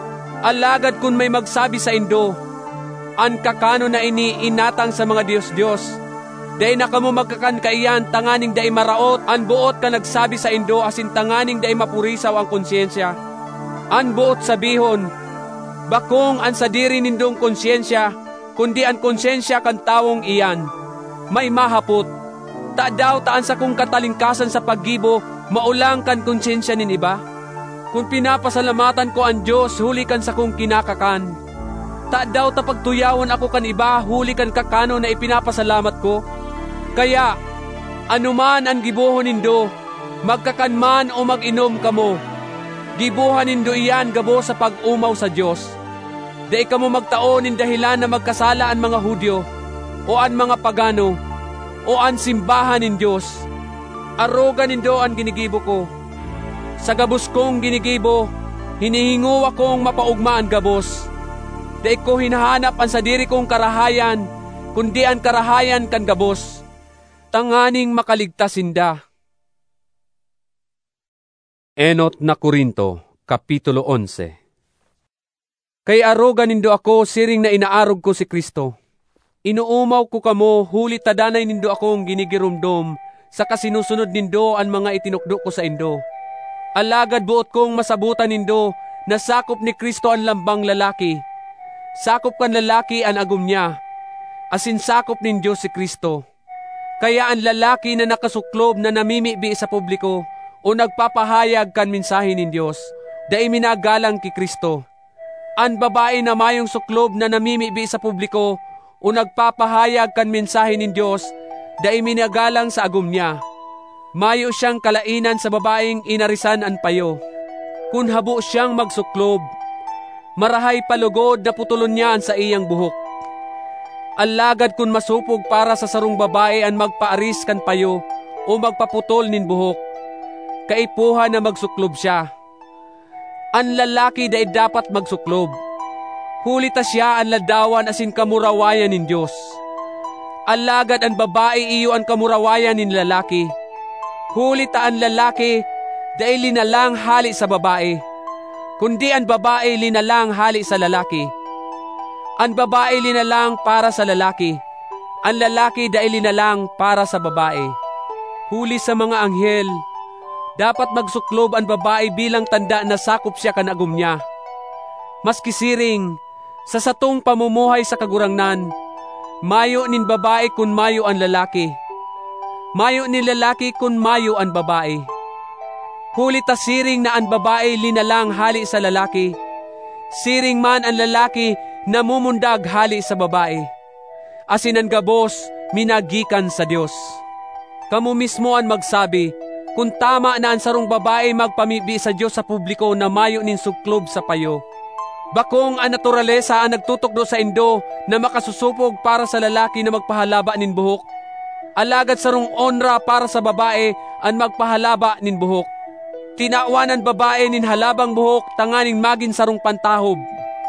Alagad kun may magsabi sa indo, an kakano na ini inatang sa mga Diyos-Diyos, day na kamo magkakan kaiyan tanganing day maraot, an buot ka nagsabi sa indo asin tanganing day mapurisaw ang konsyensya. An buot sabihon, bakong an sadiri nindong konsyensya, kundi an konsyensya kan tawong iyan. May mahapot, ta daw taan sa kong katalingkasan sa paggibo, maulang kan konsyensya nin iba. Kung pinapasalamatan ko ang Diyos, huli kan sa kong kinakakan. Ta daw ta pagtuyawan ako kan iba, huli kan kakano na ipinapasalamat ko. Kaya, anuman ang gibuhon nindo, magkakan man o mag-inom kamo, gibuhan nindo iyan gabo sa pag-umaw sa Diyos. Dai kamo magtaon nin dahilan na magkasala ang mga Hudyo, o ang mga pagano, o ang simbahan nin Diyos. Aruga nindo ang ginigibo ko. Sa gabos kong ginigibo, hinihingo akong mapaugmaan gabos. Dai ko hinahanap ang sadiri kong karahayan, kundi ang karahayan kan gabos. Tanganing makaligtas sinda. Enot na Korinto, Kapitulo eleven. Kay aruga nindo ako siring na inaarog ko si Kristo. Inuumaw ko kamo, huli tadanay nindo akong ginigirumdom, sa kasinusunod nindo ang mga itinukdo ko sa indo. Alagad buot kong masabutan nindo na sakop ni Kristo ang lambang lalaki. Sakop kan lalaki ang agum niya, asin sakop nin Diyos si Kristo. Kaya ang lalaki na nakasuklob na namimibi sa publiko o nagpapahayag kan mensahe nin Diyos, dai minagalang ki Kristo. Ang babae na mayong suklob na namimibi sa publiko o nagpapahayag kan mensahe nin Diyos, dai minagalang sa agum niya. Mayo siyang kalainan sa babaeng inarisan an payo. Kun habo siyang magsuklob, marahay palugod na putulon niya sa iyang buhok. Alagad kun masupog para sa sarong babae an magpaaris kan payo o magpaputol nin buhok, kaipuhan na magsuklob siya. An lalaki dai dapat magsuklob. Huli ta siya an ladawan asin kamurawayan nin Diyos. Alagad an babae iyo an kamurawayan nin lalaki. Huli ta ang lalaki, dahil linalang hali sa babae, kundi ang babae linalang hali sa lalaki. Ang babae linalang para sa lalaki, ang lalaki dahil linalang para sa babae. Huli sa mga anghel, dapat magsuklob ang babae bilang tanda na sakop siya kanagum niya. Maski siring, sa satong pamumuhay sa kagurangnan, mayo nin babae kun mayo ang lalaki. Mayo ni lalaki kun mayo ang babae. Huli ta siring na ang babae linalang hali sa lalaki, siring man ang lalaki namumundag hali sa babae. Asin ang gabos minagikan sa Diyos. Kamu mismo ang magsabi, kung tama na ang sarong babae magpamibi sa Diyos sa publiko na mayo nin suklob sa payo. Bakong ang naturalesa ang nagtutukdo sa indo na makasusupog para sa lalaki na magpahalaba nin buhok. Alagad sarong onra para sa babae ang magpahalaba nin buhok. Tinawanan babae nin halabang buhok tanganing magin sarong pantahob.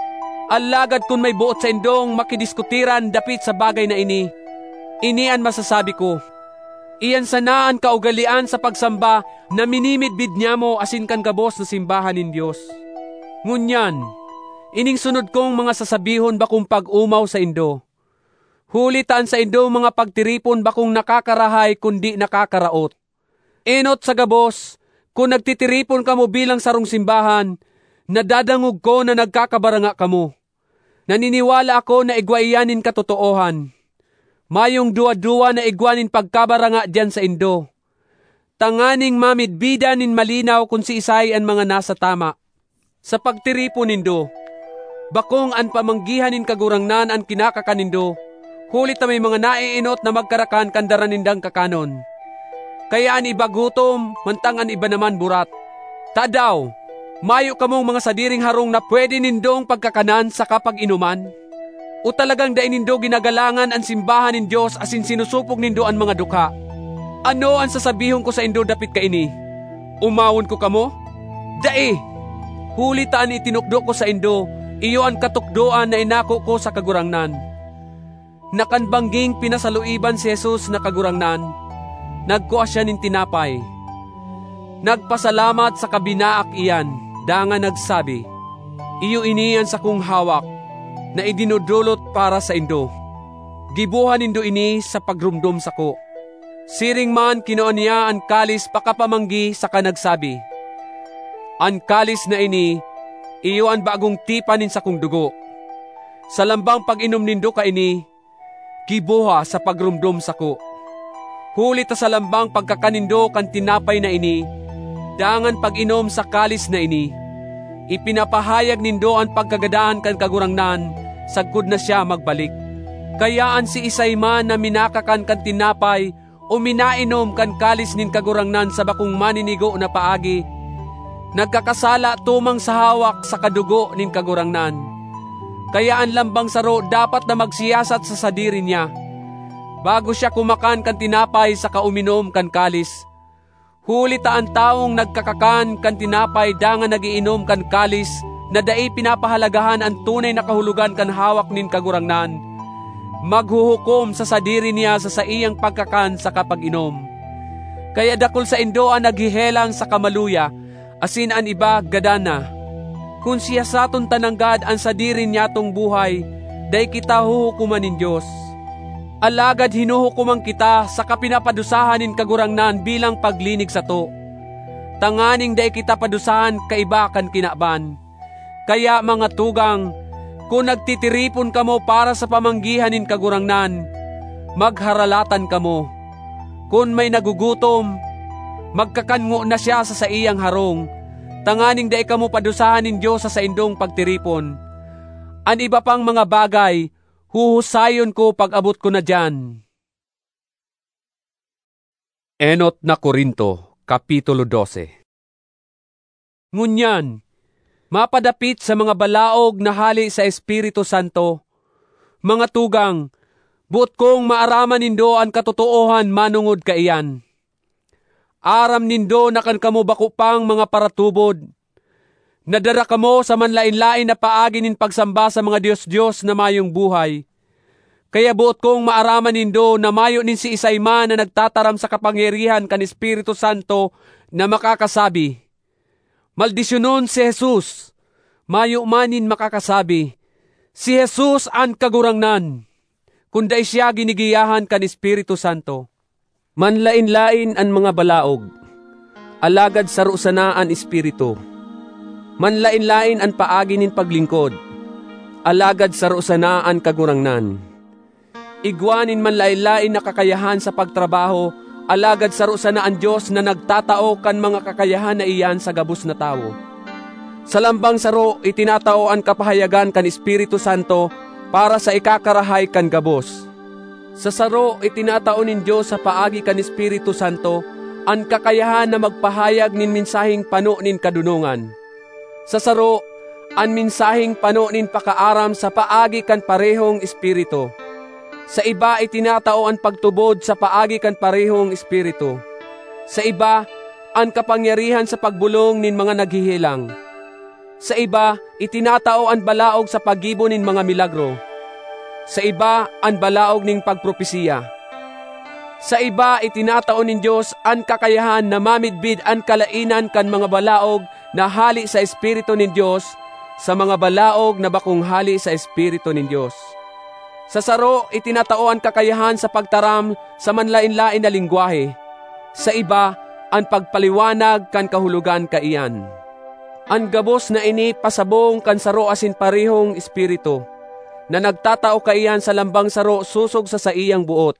Alagad kun may buot sa indong makidiskutiran dapit sa bagay na ini. Ini ang masasabi ko. Iyan sanaan kaugalian sa pagsamba na minimidbid niya mo asin kan gabos na simbahan nin Diyos. Ngunyan, ining sunod kong mga sasabihon bakong pag-umaw sa indo. Hulitan sa indo mga pagtiripon bakong nakakarahay kundi nakakaraot. Enot sa gabos, kung nagtitiripon kamo bilang sarong simbahan, nadadangog ko na nagkakabaranga kamo. Naniniwala ako na igwaiyanin katotoohan. Mayong duwa-duwa na igwanin pagkabaranga diyan sa indo. Tanganing mamidbida nin malinaw kung si isay ang mga nasa tama. Sa pagtiripon nindo, bakong an pamanggihanin kagurangnan ang kinakakanindo, hulit na may mga naiinot na magkarakan kandaran nindang kakanon. Kaya an iba gutom, mantang an iba naman burat. Tadaw, mayo kamong mga sadiring harong na pwede nindong pagkakanan sa kapag inuman? O talagang dain nindo ginagalangan ang simbahan nin Diyos asin sinusupog nindo ang mga dukha? Ano ang sasabihon ko sa indo dapit kaini? Umawon ko kamo? Dai! Hulitaan itinukdo ko sa indo, iyo ang katukdoan na inako ko sa kagurangnan. Nakanbangging pinasaluiban si Jesus na kagurangnan, nagkuha siya nin tinapay. Nagpasalamat sa kabinaak iyan, danga nagsabi, Iyo iniyan sa kong hawak, na idinudulot para sa indo. Gibuhan nindo ini sa pagrumdum sako. Siring man kinuan niya ang kalis pakapamanggi sa kanagsabi, ang kalis na ini, iyo ang bagong tipanin sa kong dugo. Sa lambang pag-inom nindo ka ini, gibuha sa pagrumdum sako. Huli ta sa lambang pagkakanindo kan tinapay na ini, dangan pag-inom sa kalis na ini, ipinapahayag nindo ang pagkagadaan kan kagurangnan, sagkod na siya magbalik. Kayaan si isay man na minakakan kan tinapay o minainom kan kalis nin kagurangnan sa bakong maninigo na paagi, nagkakasala tumang sa hawak sa kadugo nin kagurangnan. Kayaan lambang saro dapat na magsiyasat sa sadiri niya, bago siya kumakan kan tinapay sa kauminom kan kalis. Huli ta ang taong nagkakakan kan tinapay dangan nagiinom kan kalis, na dai pinapahalagahan ang tunay na kahulugan kan hawak nin kagurangnan, maghuhukom sa sadiri niya sa saiyang pagkakan sa kapag-inom. Kaya dakol sa indo ang naghihelang sa kamaluya, asin an iba gadana. Kung siya saton tananggad ang sadiri niya tong buhay, day kita huhukuman nin Diyos. Alagad hinuhukuman kita sa kapinapadusahan nin kagurangnan bilang paglinig sa to. Tanganing day kita padusahan kaiba kan kinaban. Kaya mga tugang, kung nagtitiripon kamo para sa pamanggihan nin kagurangnan, magharalatan kamo. Kung may nagugutom, magkakango na siya sa saiyang harong. Tanganing day kamo padusahan nin Diyos sa saindong pagtiripon. An iba pang mga bagay, huhusayon ko pag abot ko na dyan. Enot na Korinto, Kapitulo twelve. Ngunyan, mapadapit sa mga balaog na hali sa Espiritu Santo, mga tugang, buot kong maaraman nindo ang katotoohan manungod kaiyan. Aram nindo na kan kamo bako pang mga paratubod, nadara kamo sa manlain-lain na paagi nin pagsamba sa mga Diyos-Diyos na mayong buhay. Kaya buot kong maaraman nindo na mayo nin si isay man na nagtataram sa kapangyarihan kan Espiritu Santo na makakasabi, maldisyonon si Jesus. Mayo manin makakasabi, si Jesus ang kagurangnan, kunday siya ginigiyahan kan Espiritu Santo. Manlain-lain ang mga balaog, alagad saro sana ang Espiritu. Manlain-lain ang paagi nin paglingkod, alagad saro sana ang kagurangnan. Igwanin manlain-lain na kakayahan sa pagtrabaho, alagad saro sana ang Diyos na nagtatao kan mga kakayahan na iyan sa gabos na tao. Sa lambang saro, itinatao ang kapahayagan kan Espiritu Santo para sa ikakarahay kan gabos. Sa saro, itinatao nin Diyos sa paagi kan Espiritu Santo ang kakayahan na magpahayag nin minsahing pano nin kadunungan. Sa saro, ang minsahing pano nin pakaaram sa paagi kan parehong Espiritu. Sa iba, itinatao ang pagtubod sa paagi kan parehong Espiritu. Sa iba, ang kapangyarihan sa pagbulong nin mga naghihilang. Sa iba, itinatao ang balaog sa paggibo nin mga milagro. Sa iba, ang balaog ning pagpropesiya. Sa iba, itinatao nin Diyos ang kakayahan na mamidbid ang kalainan kan mga balaog na hali sa Espiritu nin Diyos sa mga balaog na bakong hali sa Espiritu nin Diyos. Sa saro, itinatao ang kakayahan sa pagtaram sa manlain-lain na lingwahe. Sa iba, ang pagpaliwanag kan kahulugan kaiyan. Ang gabos na ini pasabong kan saro asin parehong Espiritu, na nagtatao kaiyan sa lambang saro susog sa saiyang buot.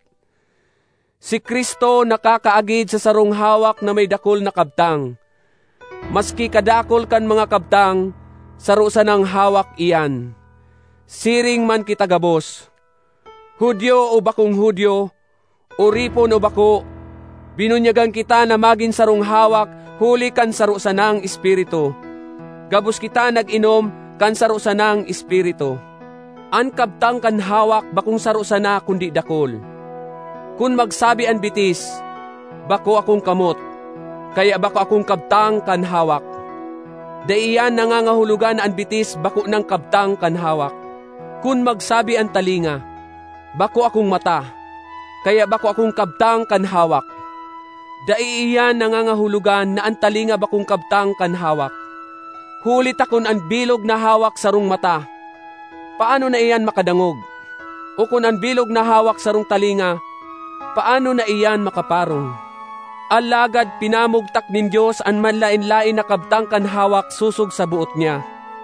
Si Kristo nakakaagid sa sarong hawak na may dakol na kabtang. Maski kadakol kan mga kabtang, saro sa nang hawak iyan. Siring man kita gabos. Hudyo o bakong hudyo, o ripon o bako, binunyagan kita na maging sarong hawak, huli kan saro sa nang Espiritu. Gabos kita nag-inom kan saro sa nang Espiritu. An kabtang kan hawak bakong saro sana kundi dakol. Kun magsabi an bitis, bako akong kamot, kaya bako akong kabtang kan hawak. Daiyan nangangahulugan an bitis bako ng kabtang kan hawak. Kun magsabi ang talinga, bako akong mata, kaya bako akong kabtang kan hawak. Daiyan nangangahulugan na ang talinga bakong kabtang kan hawak. Huli takon ang bilog na hawak sarong mata. Paano na iyan makadangog? O kung ang bilog na hawak sarong talinga, paano na iyan makaparong? Alagad pinamugtak nin Diyos ang manlain-lain na kabtang kan hawak susog sa buot niya.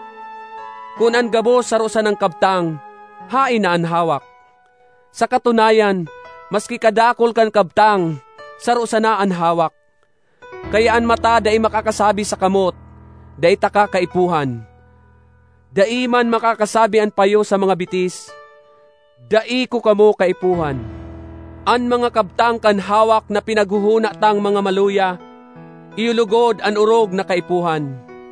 Kung ang gabos sarusan ng kabtang, hain na ang hawak. Sa katunayan, maski kadakol kan kabtang, sarusan na ang hawak. Kaya ang mata dai makakasabi sa kamot, dai taka kaipuhan. Dai man makakasabi ang payo sa mga bitis, dai ko kamo kaipuhan. An mga kabtang kan hawak na pinaghuhuna tang mga maluya, iulugod an urog na kaipuhan.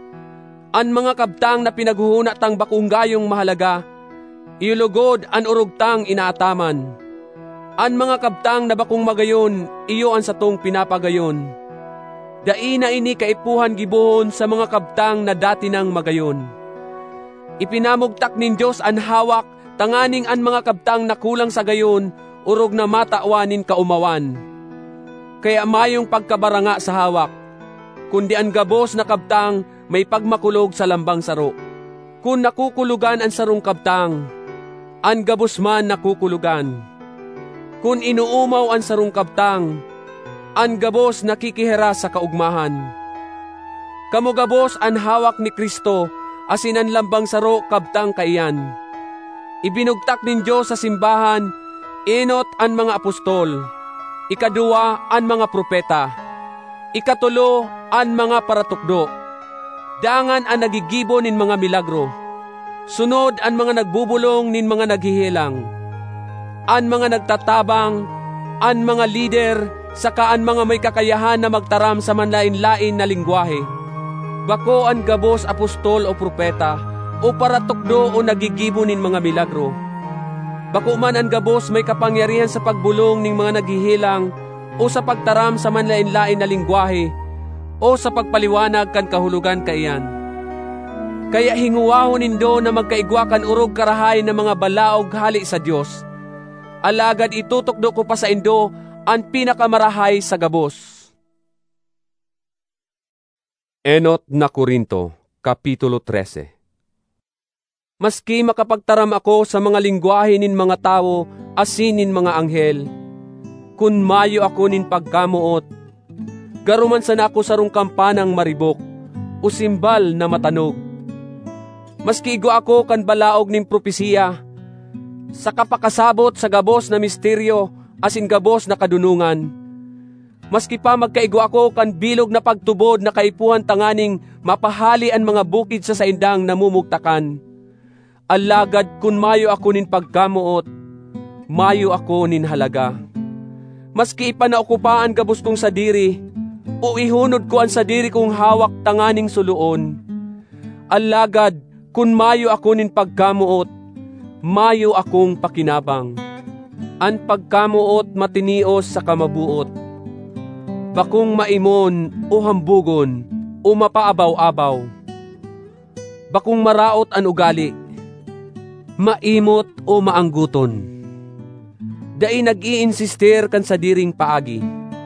An mga kabtang na pinaghuhuna tang bakunggayong mahalaga, iulugod an urog tang inaataman. An mga kabtang na bakong magayon, iyo ang satong pinapagayon. Dai na ini kaipuhan gibuhon sa mga kabtang na dati nang magayon. Ipinamugtak nin Diyos an hawak, tanganing an mga kabtang na kulang sa gayon, urog na mataawanin kaumawan. Kaya mayong pagkabaranga sa hawak, kundi ang gabos na kabtang may pagmakulog sa lambang saro. Kung nakukulugan ang sarong kabtang, ang gabos man nakukulugan. Kung inuumaw ang sarong kabtang, ang gabos nakikihera sa kaugmahan. Kamo gabos ang hawak ni Kristo, asin ang lambang saro kabtang kaiyan. Ibinugtak nin Diyos sa simbahan, inot ang mga apostol, ikaduwa ang mga propeta, ikatulo ang mga paratukdo, dangan ang nagigibo nin mga milagro, sunod ang mga nagbubulong nin mga naghihilang, ang mga nagtatabang, ang mga lider, saka ang mga may kakayahan na magtaram sa manlain-lain na lingwahe. Bako ang gabos apostol o propeta, o paratukdo o nagigibo nin mga milagro. Bako man ang gabos may kapangyarihan sa pagbulong ning mga naghihilang, o sa pagtaram sa manlain-lain na lingwahe, o sa pagpaliwanag kan kahulugan kaiyan. Kaya hinguwahon nindo na magkaigwakan urog karahay ng mga balaog hali sa Diyos. Alagad itutukdo ko pa sa indo ang pinakamarahay sa gabos. Enot na Korinto, Kapitulo trese. Maski makapagtaram ako sa mga lingwahe nin mga tao, asin nin mga anghel, kun mayo ako nin pagkamuot, garuman sana ako sarong kampanang maribok, o simbal na matanog. Maski igo ako kan balaog nin propesiya, sa kapakasabot sa gabos na misteryo, asin gabos na kadunungan. Maski pa magkaigo ako kan bilog na pagtubod na kaipuhan tanganing mapahali ang mga bukid sa saindang namumugtakan. Alagad kun mayo ako nin pagkamuot, mayo ako nin halaga. Maski ipanaokupaan gabos kong sadiri, o ihunod ko ang sadiri kong hawak tanganing suluon. Alagad kun mayo ako nin pagkamuot, mayo akong pakinabang. An pagkamuot matinios sa kamabuot. Bakong maimon o hambugon o mapaabaw-abaw. Bakong maraot an ugali, maimot o maangguton. Dai nag-iinsistir kan sa diring paagi.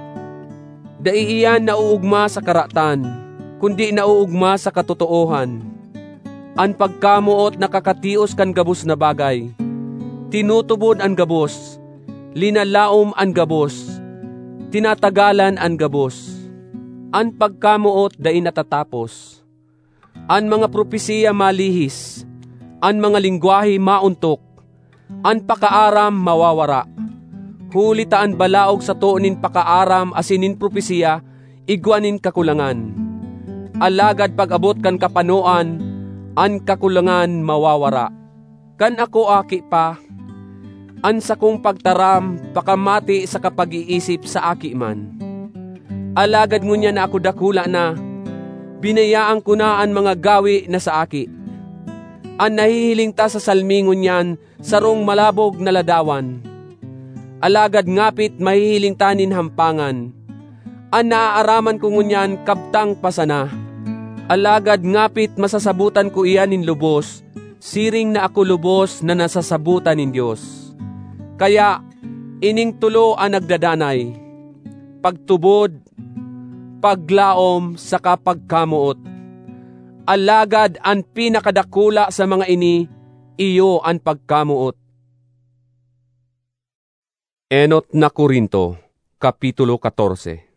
Dai iyan nauugma sa karatan, kundi nauugma sa katotoohan. An pagkamuot nakakatios kan gabos na bagay. Tinutubod ang gabos, linalaom ang gabos, tinatagalan ang gabos. An pagkamuot dai natatapos. An mga propesiya malihis, an mga lingwahe mauntok, an pakaaram mawawara. Huli taan balaog sa tuonin pakaaram asinin propesiya, igwanin kakulangan. Alagad pag-abot kan kapanoan, an kakulangan mawawara. Kan ako aki pa, an sa kong pagtaram, pakamati sa kapag-iisip sa aki man. Alagad ngunya na ako dakula na, binayaan ko na ang mga gawi na sa aki. An nahihiling ta sa salmingon yan, sarong malabog na ladawan. Alagad ngapit mahihiling tanin hampangan. An naaaraman ko ngunyan kabtang pasana. Alagad ngapit masasabutan ko iyan in lubos, siring na ako lubos na nasasabutan nin Diyos. Kaya, ining tulo ang nagdadanay, pagtubod, paglaom, saka pagkamuot. Alagad ang pinakadakula sa mga ini, iyo ang pagkamuot. Enot na Korinto, Kapitulo fourteen.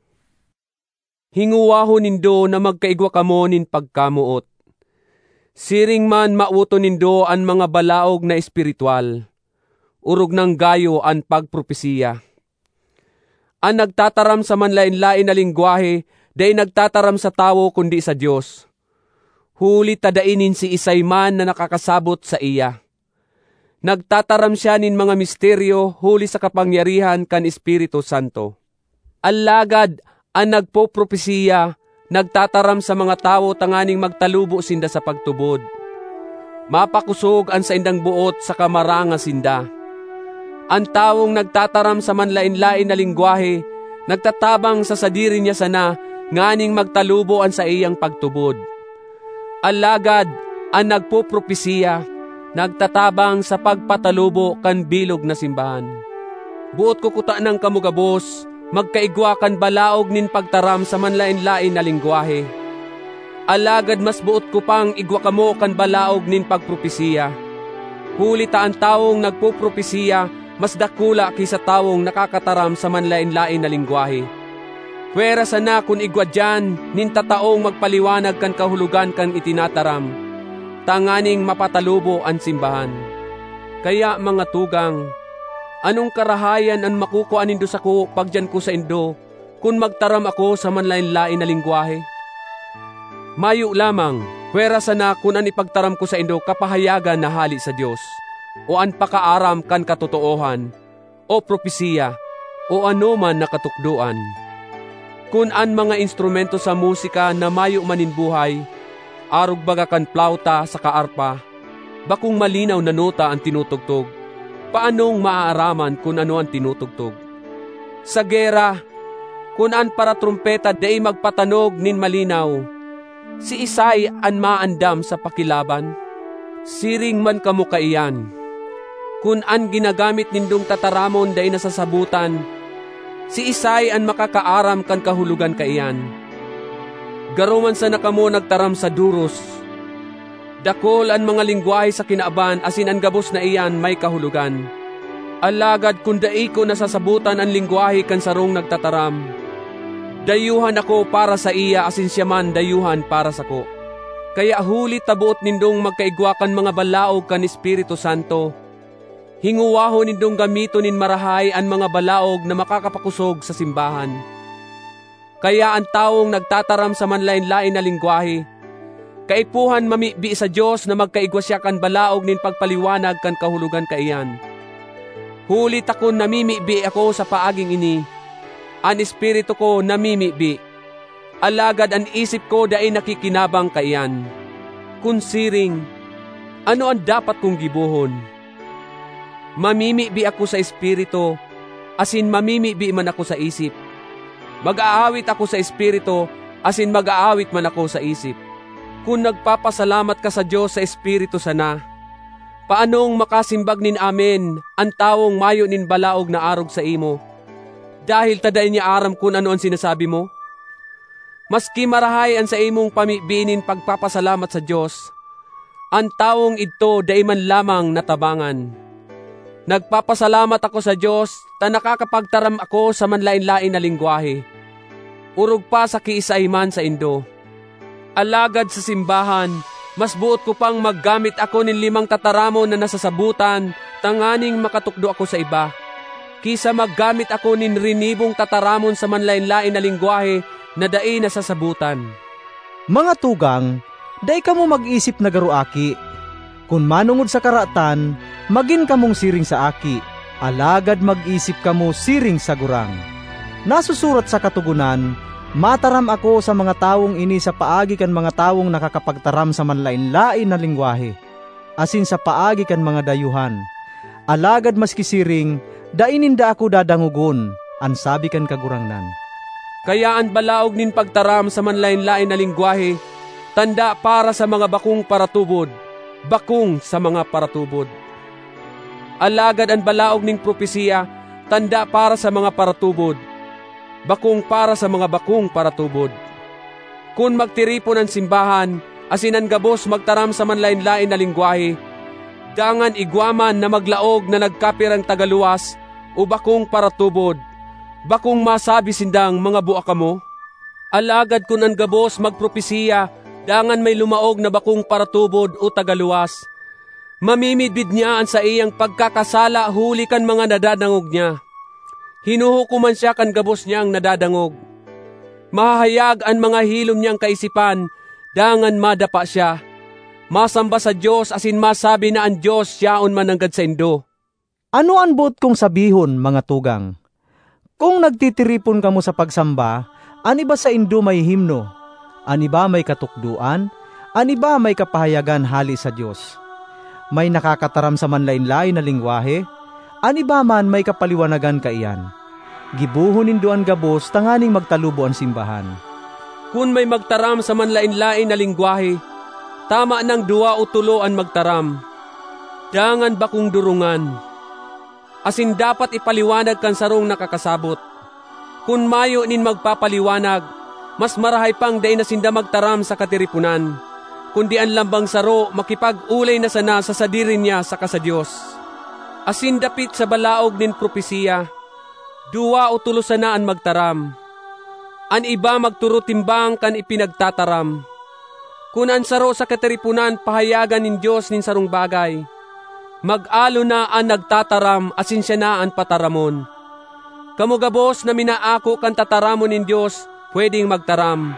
Hinguwaho nindo na magkaigwa kamo nin pagkamuot. Siring man mauto nindo ang mga balaog na espiritual. Urog ng gayo ang pagpropesiya. Ang nagtataram sa manlain-lain na lingwahe, day nagtataram sa tawo kundi sa Diyos. Huli tadainin si isay man na nakakasabot sa iya. Nagtataram siya nin mga misteryo huli sa kapangyarihan kan Espiritu Santo. Alagad ang nagpopropesiya, nagtataram sa mga tawo tanganing magtalubo sinda sa pagtubod. Mapakusog ang sa indang buot sa kamaranga sinda. Ang tawong nagtataram sa manlain-lain na lingwahe, nagtatabang sa sadiri niya sana, nganing magtalubo ang sa iyang pagtubod. Alagad, ang nagpopropesiya, nagtatabang sa pagpatalubo kan bilog na simbahan. Buot kukuta ng kamugabos, magkaigwa kan balaog nin pagtaram sa manlain-lain na lingwahe. Alagad mas buot ko pang igwa kamo kan balaog nin pagpropesiya. Huli ta ang tawong nagpopropesiya, mas dakula kaysa tawong nakakataram sa manlain-lain na lingwahe. Pwera sana kung igwa dyan, nintataong magpaliwanag kan kahulugan kan itinataram, tanganing mapatalubo ang simbahan. Kaya mga tugang, anong karahayan ang makukuha nindo sa ko pagdyan ko sa indo, kung magtaram ako sa manlain-lain na lingwahe? Mayo lamang, pwera sana kung an ipagtaram ko sa indo kapahayagan na hali sa Diyos, o an pakaaram kan katotoohan, o propesiya, o ano man na katukduan. Kung an mga instrumento sa musika na mayo maninbuhay, arog baga kan plauta sa kaarpa, bakung malinaw na nota ang tinutugtog, paanong maaaraman kung ano ang tinutugtog? Sa gera, kung an para trumpeta day magpatanog nin malinaw, si Isay an maandam sa pakilaban, siring man kamo kaiyan. Kung an ginagamit nindong tataramon day nasasabutan, si Isay an makakaaram kan kahulugan kaiyan. Garuman sa nakamo nagtaram sa duros. Dakol ang mga lingwahe sa kinaaban asin ang gabos na iyan may kahulugan. Alagad kung dai ko nasasabutan ang lingwahe kan sarong nagtataram, dayuhan ako para sa iya asin siya man dayuhan para sa ko. Kaya huli tabuot nindong magkaigwakan mga balaog kan Espiritu Santo. Hinguwaho nindong gamito nin marahay ang mga balaog na makakapakusog sa simbahan. Kaya ang taong nagtataram sa manlain-lain na lingwahe, kaipuhan mamibi sa Diyos na magkaigwa siya kan balaog nin pagpaliwanag kan kahulugan kaiyan. Huli takon namimibi ako sa paaging ini, ang espiritu ko namimibi, alagad ang isip ko dai nakikinabang kaiyan. Kunsiring, ano ang dapat kong gibuhon? Mamimibi ako sa espiritu, asin mamimibi man ako sa isip. Mag-aawit ako sa espiritu, asin mag-aawit man ako sa isip. Kung nagpapasalamat ka sa Diyos sa espiritu sana, paanong makasimbag nin amen ang tawong mayo nin balaog na arog sa imo? Dahil taday niya aram kung ano ang sinasabi mo? Maski marahay ang sa imong pamibinin pagpapasalamat sa Diyos, ang tawong ito day man lamang natabangan. Nagpapasalamat ako sa Diyos ta nakakapagtaram ako sa manlain-lain na lingwahe. Urog pa sa kiisay man sa indo. Alagad sa simbahan, mas buot ko pang maggamit ako nin limang tataramon na nasasabutan, tanganing makatukdo ako sa iba. Kisa maggamit ako nin rinibong tataramon sa manlain-lain na lingwahe na dai nasasabutan. Mga tugang, dai kamo mag-isip na garuaki. Kung manungod sa karatan, magin kamong siring sa aki, alagad mag-isip kamo siring sa gurang. Nasusurat sa katugunan, mataram ako sa mga tawong ini sa paagi kan mga tawong nakakapagtaram sa manlain-lain na lingwahe, asin sa paagi kan mga dayuhan. Alagad maski siring, daininda ako dadangugon, an sabi kan kagurangnan. Kaya ang balaog nin pagtaram sa manlain-lain na lingwahe, tanda para sa mga bakong paratubod, bakong sa mga paratubod. Alagad ang balaog ning propesiya, tanda para sa mga paratubod, bakong para sa mga bakong paratubod. Kung magtiripon ang simbahan, asin ang gabos magtaram sa manlain-lain na lingwahe, dangan igwaman na maglaog na nagkapirang tagaluwas o bakong paratubod, bakong masabi sindang mga buaka mo? Alagad kun ang gabos magpropesiya, dangan may lumaog na bakong paratubod o tagaluwas, mamimidbid niya ang sa iyang pagkakasala huli kan mga nadadangog niya. Hinuhukuman siya kan gabos niyang nadadangog. Mahahayag ang mga hilom niyang kaisipan, dangan madapa siya. Masamba sa Diyos asin masabi na ang Diyos siyaon mananggad sa indo. Ano ang buot kong sabihon, mga tugang? Kung nagtitiripon kamo sa pagsamba, ani ba sa indo may himno? Ani ba may katukduan? Ani ba may kapahayagan hali sa Diyos? May nakakataram sa manlain-lain na lingwahe? Ani ba man may kapaliwanagan kaiyan? Gibuhon nindo ang gabos tanganing magtalubo ang simbahan. Kung may magtaram sa manlain-lain na lingwahe, tama ng dua o tulo ang magtaram. Dangan bakong durungan. Asin dapat ipaliwanag kan sarong nakakasabot. Kung mayo nin magpapaliwanag, mas marahay pang day na sinda magtaram sa katiripunan. Kundi ang lambang saro makipag-ulay na sana sa sadirin niya sa kasa Diyos. Asin dapit sa balaog nin propesiya, duwa o tulo sana ang magtaram. An iba magturo timbang kan ipinagtataram. Kung ang saro sa katiripunan pahayagan nin Diyos nin sarong bagay, mag-alo na ang nagtataram asin siya na ang pataramon. Kamugabos na minaako kan tataramon nin Diyos, pwedeng magtaram.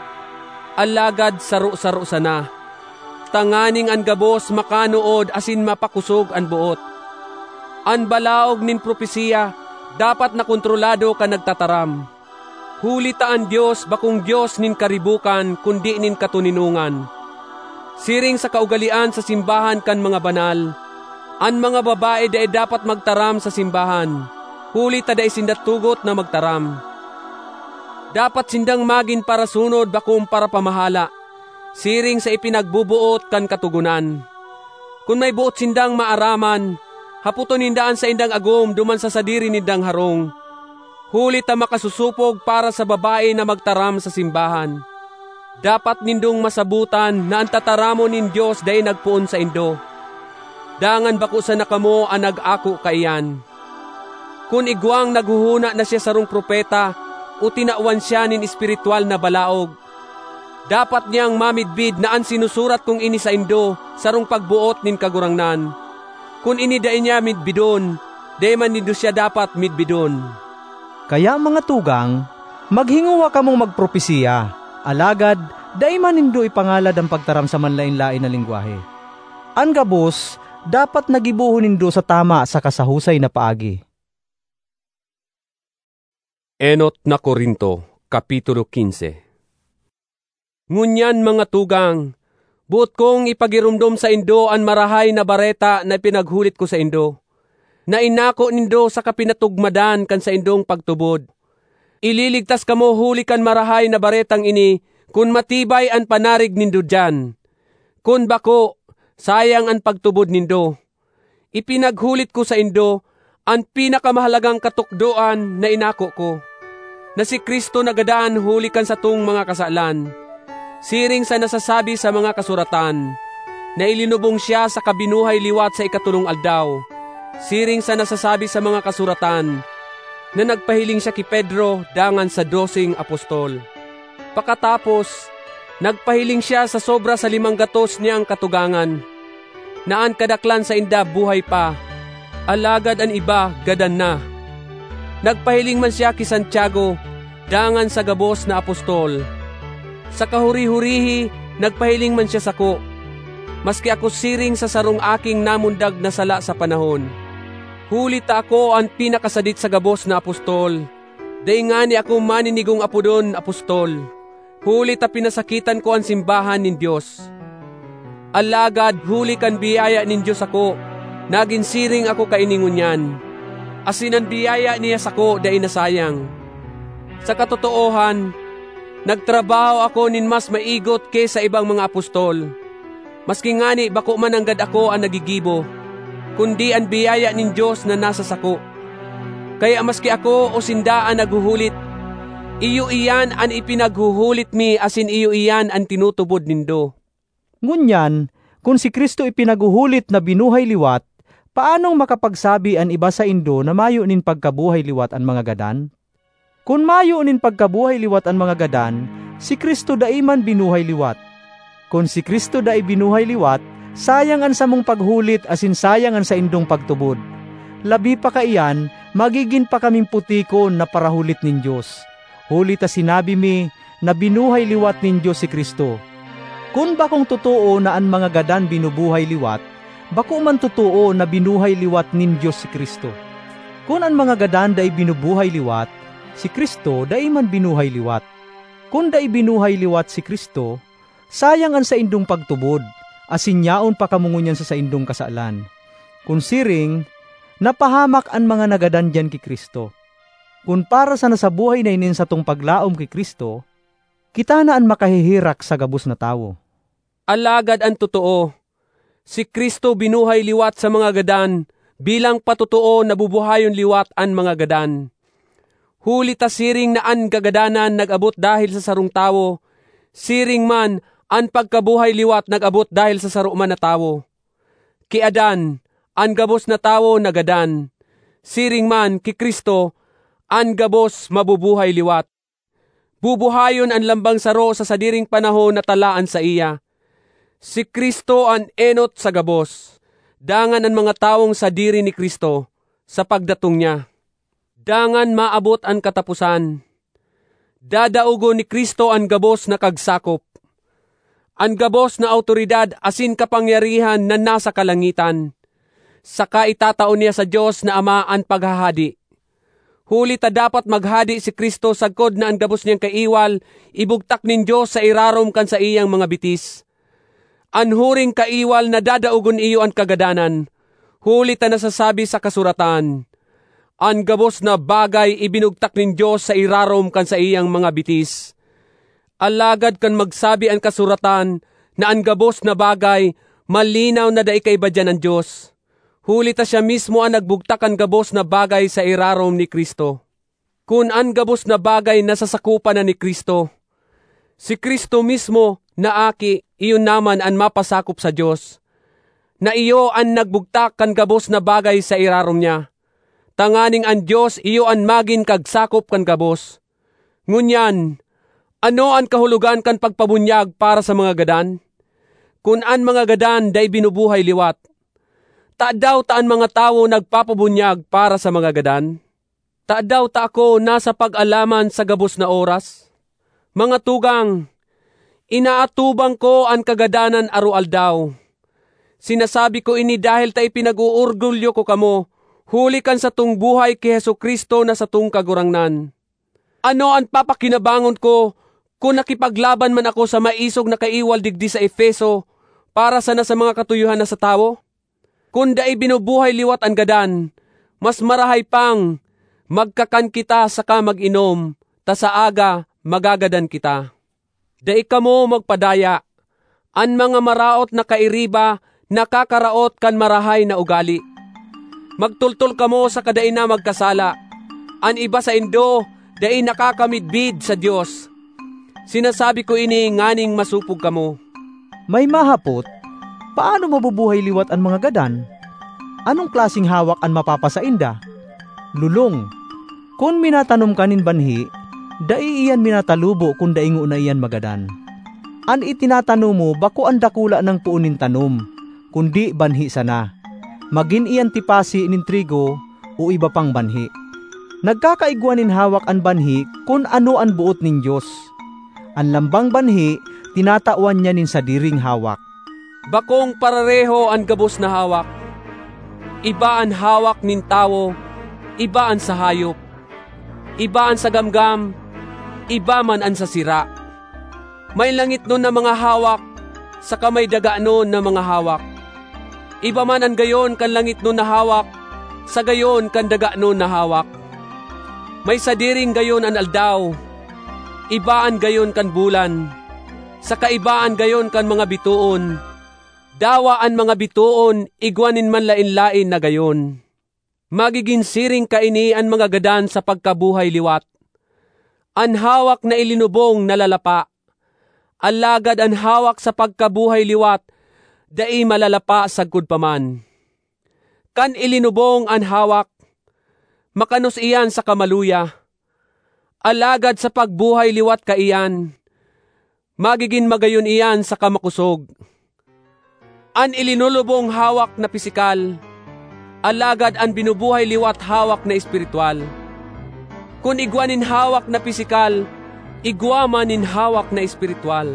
Alagad saro-saro sana. Tanganing ang gabos makanood asin mapakusog ang buot. Ang balaog nin propesiya, dapat na kontrolado ka nagtataram. Huli ta ang Diyos bakong Diyos nin karibukan kundi nin katuninungan. Siring sa kaugalian sa simbahan kan mga banal, ang mga babae dae dapat magtaram sa simbahan. Huli ta dae sinda tugot na magtaram. Dapat sindang magin para sunod bakong para pamahala, siring sa ipinagbubuot kan katugunan. Kung may buot sindang maaraman, haputon nindaan sa indang agom duman sa sadiri nindang harong. Huli ta makasusupog para sa babae na magtaram sa simbahan. Dapat nindong masabutan na ang tataramo nin Diyos dahi nagpuon sa indo. Dangan bako sa nakamo ang nag-ako kaiyan. Kung igwang naghuhuna na siya sarong propeta o tinawan siya nin espiritual na balaog, dapat niyang mamidbid na ang sinusurat kong ini sa indo sarong pagbuot nin kagurangnan. Kung iniday niya midbidon, day man nindo siya dapat midbidon. Kaya mga tugang, maghinguwa kamong magpropesiya, alagad, day man nindo ipangalad ang pagtaram sa manlain-lain na lingwahe. Ang gabos, dapat nagibuhon nindo sa tama sa kasahusay na paagi. Enot na Korinto, Kapitulo fifteen. Ngunyan mga tugang, buot kong ipagirumdom sa indo ang marahay na bareta na pinaghulit ko sa indo, na inako nindo sa kapinatugmadan kan sa indong pagtubod. Ililigtas kamo huli kan marahay na baretang ini, kun matibay ang panarig nindo dyan. Kun bako, sayang ang pagtubod nindo. Ipinaghulit ko sa indo ang pinakamahalagang katukdoan na inako ko, na si Kristo nagadaan huli kan sa tung mga kasalan. Siring sa nasasabi sa mga kasuratan, na ilinubong siya sa kabinuhay liwat sa ikatulong aldaw. Siring sa nasasabi sa mga kasuratan, na nagpahiling siya ki Pedro dangan sa dosing apostol. Pakatapos, nagpahiling siya sa sobra sa limang gatos niyang katugangan, naan kadaklan sa inda buhay pa, alagad ang iba gadan na. Nagpahiling man siya ki Santiago, dangan sa gabos na apostol. Sa kahuri-hurihi, nagpahiling man siya sako, maski ako siring sa sarong aking namundag na sala sa panahon. Huli ta ako ang pinakasadit sa gabos na apostol, day nga ni ako maninigong apodon apostol. Huli ta pinasakitan ko ang simbahan nin Diyos. Alagad huli kan biyaya nin Diyos ako, naging siring ako kainingunyan. Asin ang biyaya niya sako day nasayang. Sa katotoohan, nagtrabaho ako nin mas maigot kaysa ibang mga apostol. Maski nga ni bako man anggad ako ang nagigibo, kundi ang biyaya nin Diyos na nasa sako. Kaya maski ako o sindaan naghuhulit, iyo iyan ang ipinaghuhulit mi asin iyo iyan ang tinutubod nindo. Ngunyan, kung si Kristo ipinaguhulit na binuhay liwat, paanong makapagsabi an iba sa Indo na mayo nin pagkabuhay liwat an mga gadan? Kung mayo nin pagkabuhay liwat an mga gadan, si Kristo daiman binuhay liwat. Kung si Kristo dai binuhay liwat, sayang an samong paghulit asin sayang an sa indong pagtubod. Labi pa kaiyan, magigin pa kaming putikon na parahulit nin Diyos. Hulit a sinabi mi na binuhay liwat nin Diyos si Kristo. Kung bakong totoo na an mga gadan binubuhay liwat, bako man totoo na binuhay liwat nin Diyos si Kristo. Kung an mga gadan dai binubuhay liwat, si Kristo dai man binuhay liwat. Kung dai binuhay liwat si Kristo, sayang an sa indong pagtubod, asin yaon pa kamungunyan sa sa indong kasalan. Kung siring, napahamak an mga nagadan diyan ki Kristo. Kung para sa nasabuhay na inin sa tong paglaom ki Kristo, kita na an makahihirak sa gabos na tawo. Alagad ang totoo, si Kristo binuhay liwat sa mga gadan, bilang patotoo na bubuhayon liwat an mga gadan. Huli ta siring na an gagadanan nag-abot dahil sa sarong tawo, siring man an pagkabuhay liwat nag-abot dahil sa saro man na tawo. Ki Adan, an gabos na tawo nagadan, siring man ki Kristo, an gabos mabubuhay liwat. Bubuhayon ang lambang saro sa sadiring panahon na talaan sa iya. Si Kristo an enot sa gabos, dangan ang mga tawong sadiri ni Kristo sa pagdatong niya. Dangan maabot ang katapusan. Dadaugo ni Kristo ang gabos na kagsakop. Ang gabos na autoridad asin kapangyarihan na nasa kalangitan. Saka itataon niya sa Diyos na Ama ang paghahadi. Huli ta dapat maghadi si Kristo sagkod na ang gabos niyang kaiwal, ibugtak nin Diyos sa irarom kan sa iyang mga bitis. An huring kaiwal na dadaugon iyo ang kagadanan. Huli ta nasasabi sa kasuratan, an gabos na bagay ibinugtak nin Diyos sa irarom kan sa iyang mga bitis. Alagad kan magsabi ang kasuratan na ang gabos na bagay malinaw na daig kaibadyan ng Diyos. Huli ta siya mismo ang nagbugtak ang gabos na bagay sa irarom ni Kristo. Kung ang gabos na bagay nasasakupan na ni Kristo, si Kristo mismo na aki, iyon naman ang mapasakop sa Diyos. Na iyo ang nagbugtak kan gabos na bagay sa irarom niya. Tanganing ang Diyos iyo ang magin kagsakop kan gabos. Ngunyan, ano ang kahulugan kan pagpabunyag para sa mga gadan? Kung an mga gadan day binubuhay liwat, taadaw ta ang mga tawo nagpapabunyag para sa mga gadan? Taadaw ta ako nasa pag-alaman sa gabos na oras? Mga tugang, inaatubang ko ang kagadanan aru-aldaw. Sinasabi ko ini dahil ta ipinag-uurgulyo ko kamo, huli kan sa tung buhay ki Hesu Kristo na sa tung kagurangnan. Ano ang papakinabangon ko kung nakipaglaban man ako sa maisog na kaiwal digdi sa Efeso para sana sa mga katuyuhan na sa tawo? Kung da'i binubuhay liwat ang gadan, mas marahay pang magkakan kita saka mag-inom, ta sa aga magagadan kita. Da'i kamo magpadaya, an mga maraot na kairiba nakakaraot kan marahay na ugali. Magtultol kamo sa kada'i na magkasala, an iba sa Indo da'i nakakamidbid sa Diyos. Sinasabi ko ini nganing masupog kamo. May mahapot, paano mabubuhay liwat ang mga gadan? Anong klasing hawak ang mapapasainda? Lulong. Kung minatanom kanin banhi, dai iyan minatalubo kung daingo na iyan magadan. An itinatanom mo bako ang dakula ng puunin tanom, kundi banhi sana. Magin iyan tipasi nin trigo o iba pang banhi. Nagkakaigwanin hawak ang banhi kung ano ang buot nin Diyos. Ang lambang banhi, tinatawan niya nin sadiring hawak. Bakong parareho ang gabos na hawak. Iba ang hawak nin tawo, iba ang sa hayop. Iba ang sa gamgam, iba man ang sa sira. May langit nun na mga hawak, saka may daga nun na mga hawak. Iba man ang gayon kan langit nun na hawak, sa gayon kan daga nun na hawak. May sadiring gayon ang aldaw, ibaan gayon kan bulan, sa kaibaan gayon kan mga bituon, dawaan mga bituon, igwanin man lain-lain na gayon. Magiging siring kaini ang mga gadan sa pagkabuhay liwat. An hawak na ilinubong nalalapa, alagad ang hawak sa pagkabuhay liwat, dai malalapa sagkod paman. Kan ilinubong ang hawak, makanos iyan sa kamaluya, alagad sa pagbuhay liwat ka iyan, magiging magayon iyan sa kamakusog. An ilinulubong hawak na pisikal, alagad an binubuhay liwat hawak na espiritual. Kung igwanin hawak na pisikal, igwaman hawak na espiritual.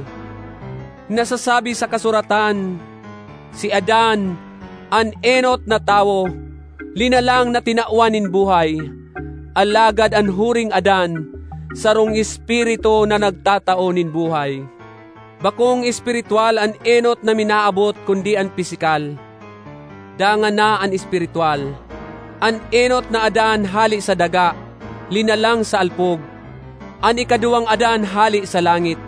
Nasasabi sa kasuratan, si Adan, an enot na tao, linalang na tinauanin buhay, alagad an huring Adan, sarong espiritu na nagtataonin buhay. Bakong espiritual an enot na minaabot kundi an pisikal. Dangan na an espiritual. An enot na Adan hali sa daga, linalang sa alpog. An ikaduwang Adan hali sa langit.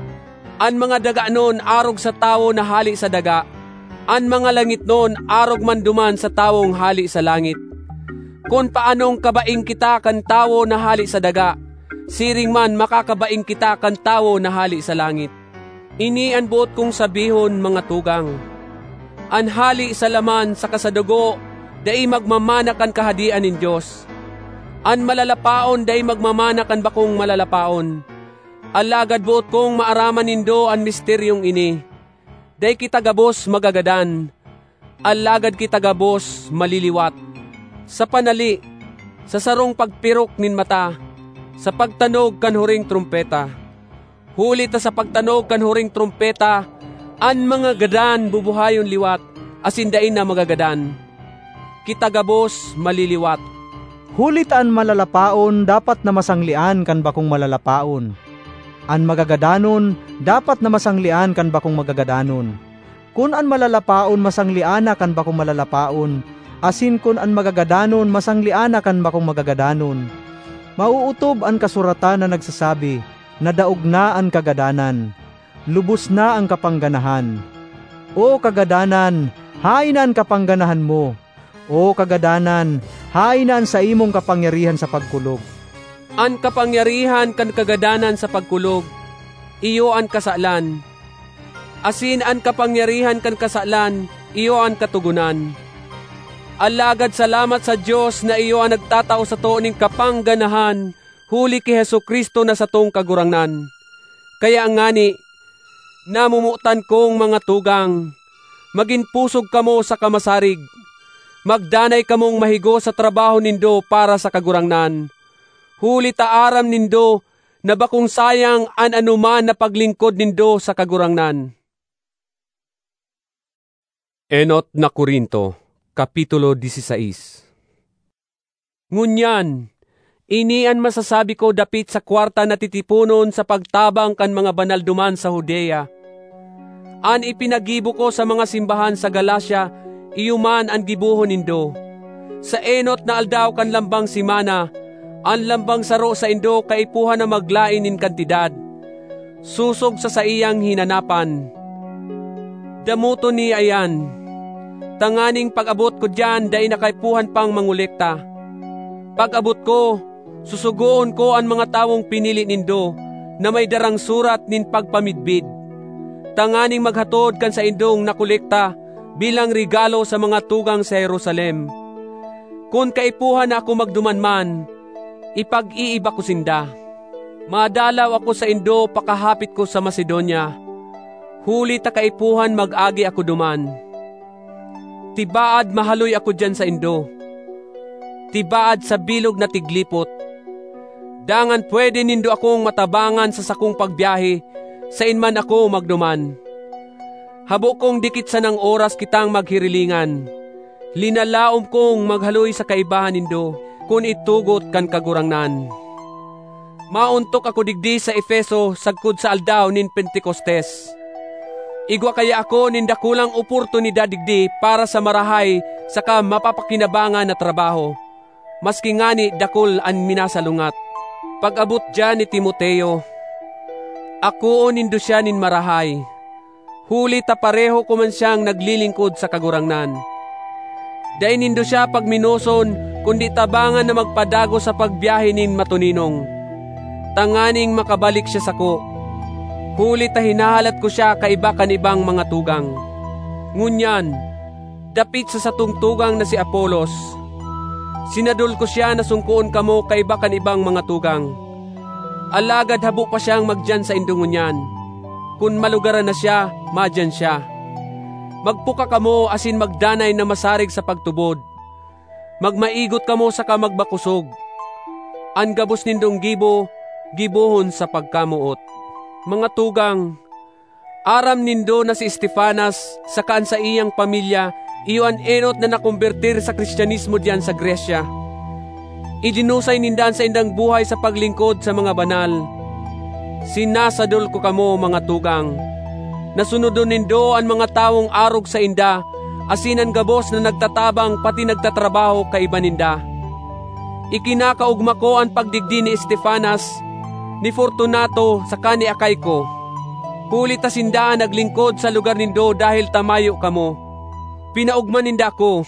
An mga daga noon arog sa tao na hali sa daga. An mga langit noon arog man duman sa tawong hali sa langit. Kung paanong kabaing kita kan tao na hali sa daga, siring man makakabaing kita kan tao na hali sa langit. Ini ang buot kong sabihon mga tugang. An hali sa laman sa kasadugo, dai magmamana kan kahadian nin Diyos. An malalapaon dai magmamana kan bakong malalapaon. Alagad buot kong maaraman nindo an misteryong ini. Dai kita gabos magagadan, alagad kita gabos maliliwat. Sa panali, sa sarong pagpirok nin mata, sa pagtanog kan huring trumpeta. Huli ta sa pagtanog kan huring trumpeta, an mga gadan bubuhayon liwat, asindain na magagadan. Kita gabos maliliwat. Huli ta an malalapaon dapat na masanglian kan bakong malalapaon. An magagadanon dapat na masanglian kan bakong magagadanon. Kun an malalapaon masangliana kan bakong malalapaon, asin kun an magagadanon masangliana kan bakong magagadanon. Mauutob ang kasuratan na nagsasabi, nadaog na ang kagadanan, lubos na ang kapangganahan. O kagadanan, hain na ang kapangganahan mo. O kagadanan, hain na ang sa imong kapangyarihan sa pagkulog. An kapangyarihan kan kagadanan sa pagkulog, iyo ang kasalan. Asin an kapangyarihan kan kasalan, iyo ang katugunan. Alagad salamat sa Diyos na iyo ang nagtatao sa tuoning kapangganahan, huli ki Hesukristo na sa tong kagurangnan. Kaya ngani, namumutan kong mga tugang, maging pusog kamo sa kamasarig, magdanay kamong mahigo sa trabaho nindo para sa kagurangnan. Huli taaram nindo na bakong sayang an anuman na paglingkod nindo sa kagurangnan. Enot na Korinto, Kapitulo disiseis. Ngunyan, inian masasabi ko dapit sa kwarta na titipunon sa pagtabang kan mga banal duman sa Judea. An ipinagibo ko sa mga simbahan sa Galacia, iyuman ang gibuhon nindo. Sa enot na aldaw kan lambang simana, ang lambang saro sa indo kaipuhan na maglain in kantidad. Susog sa saiyang hinanapan. Damuto ni ayan. Tanganing pag-abot ko dyan, dahil nakaipuhan pang mangulekta. Pag-abot ko, susugoon ko ang mga tawong pinili nindo, na may darang surat nin pagpamidbid. Tanganing maghatod kan sa indong nakulekta, bilang regalo sa mga tugang sa Jerusalem. Kung kaipuhan na ako magdumanman, ipag-iiba ko sinda. Madalaw ako sa indo, pakahapit ko sa Macedonia. Huli ta kaipuhan mag-agi ako duman. Tibaad mahaloy ako dyan sa indo. Tibaad sa bilog na tiglipot. Dangan pwede nindo akong matabangan sa sakong pagbiyahe, sa inman ako magduman. Habo kong dikit sa nang oras kitang maghirilingan. Linalaom kong maghaloy sa kaibahan nindo, kung itugot kan kagurangnan. Mauntok ako digdi sa Efeso, sagkod sa aldaw nin Pentecostes. Igwa kaya ako nindakulang oportunidad digdi para sa marahay saka mapapakinabangan na trabaho. Maski ngani dakol an minasalungat. Pag-abot dyan ni Timoteo, ako o nindo siya nin marahay. Huli ta pareho ko man siyang naglilingkod sa kagurangnan. Dahil nindo siya pagminoson, kundi tabangan na magpadago sa pagbiyahe nin matuninong. Tanganing makabalik siya sako. Huli ta hinahalat ko siya kaiba kan ibang mga tugang. Ngunyan, dapit sa satong tugang na si Apolos, sinadol ko siya na sungkuon kamo kaiba kan ibang mga tugang. Alagad habo pa siyang magdyan sa indungon yan. Kung malugaran na siya, madyan siya. Magpuka kamo asin magdanay na masarig sa pagtubod. Magmaigot kamo sa kamagbakusog. An gabos nindong gibo, gibohon sa pagkamuot. Mga tugang, aram nindo na si Estefanas sa kaan sa iyang pamilya, iyon enot na nakumbertir sa Kristyanismo diyan sa Gresya. Idinusay nindan sa indang buhay sa paglingkod sa mga banal. Sinasadol ko kamo mga tugang, nasunodon nindo ang mga tawong arog sa inda, asinan gabos na nagtatabang pati nagtatrabaho kaiba ninda. Ikinakaugma ko ang pagdigdi ni Estefanas, ni Fortunato sa kani Akayko. Huli ta sinda naglingkod sa lugar nindo dahil tamayo kamo. Pinaugman ninda ko.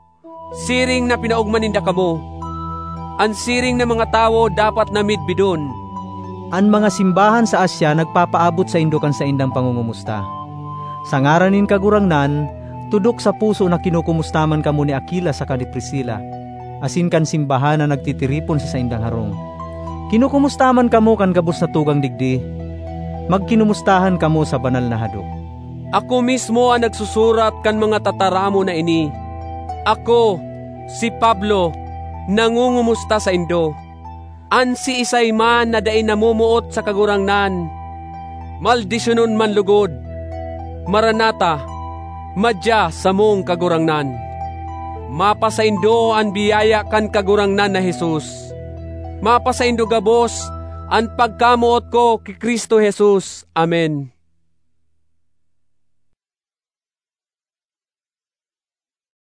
Siring na pinaugman ninda kamo. Ang siring na mga tao dapat na midbidon. Ang mga simbahan sa Asya nagpapaabot sa indukan sa indang pangungumusta. Sa ngaranin kagurangnan, tudok sa puso na kinukumustaman kamo ni Aquila sa kani Priscilla, asin kan simbahan na nagtitiripon sa indang harong. Kinukumustaman kamo kan gabos na tugang digdi, magkinumustahan kamo sa banal na hadok. Ako mismo ang nagsusurat kan mga tataramo na ini. Ako, si Pablo, nangungumusta sa indo. An si isay man na dain namumuot sa kagurangnan, maldisyonon man lugod. Maranata, madya sa mong kagurangnan. Mapa sa indo an biyaya kan kagurangnan na Jesus. Mapa sa indo gabos an pagkamuot ko ki Kristo Jesus. Amen.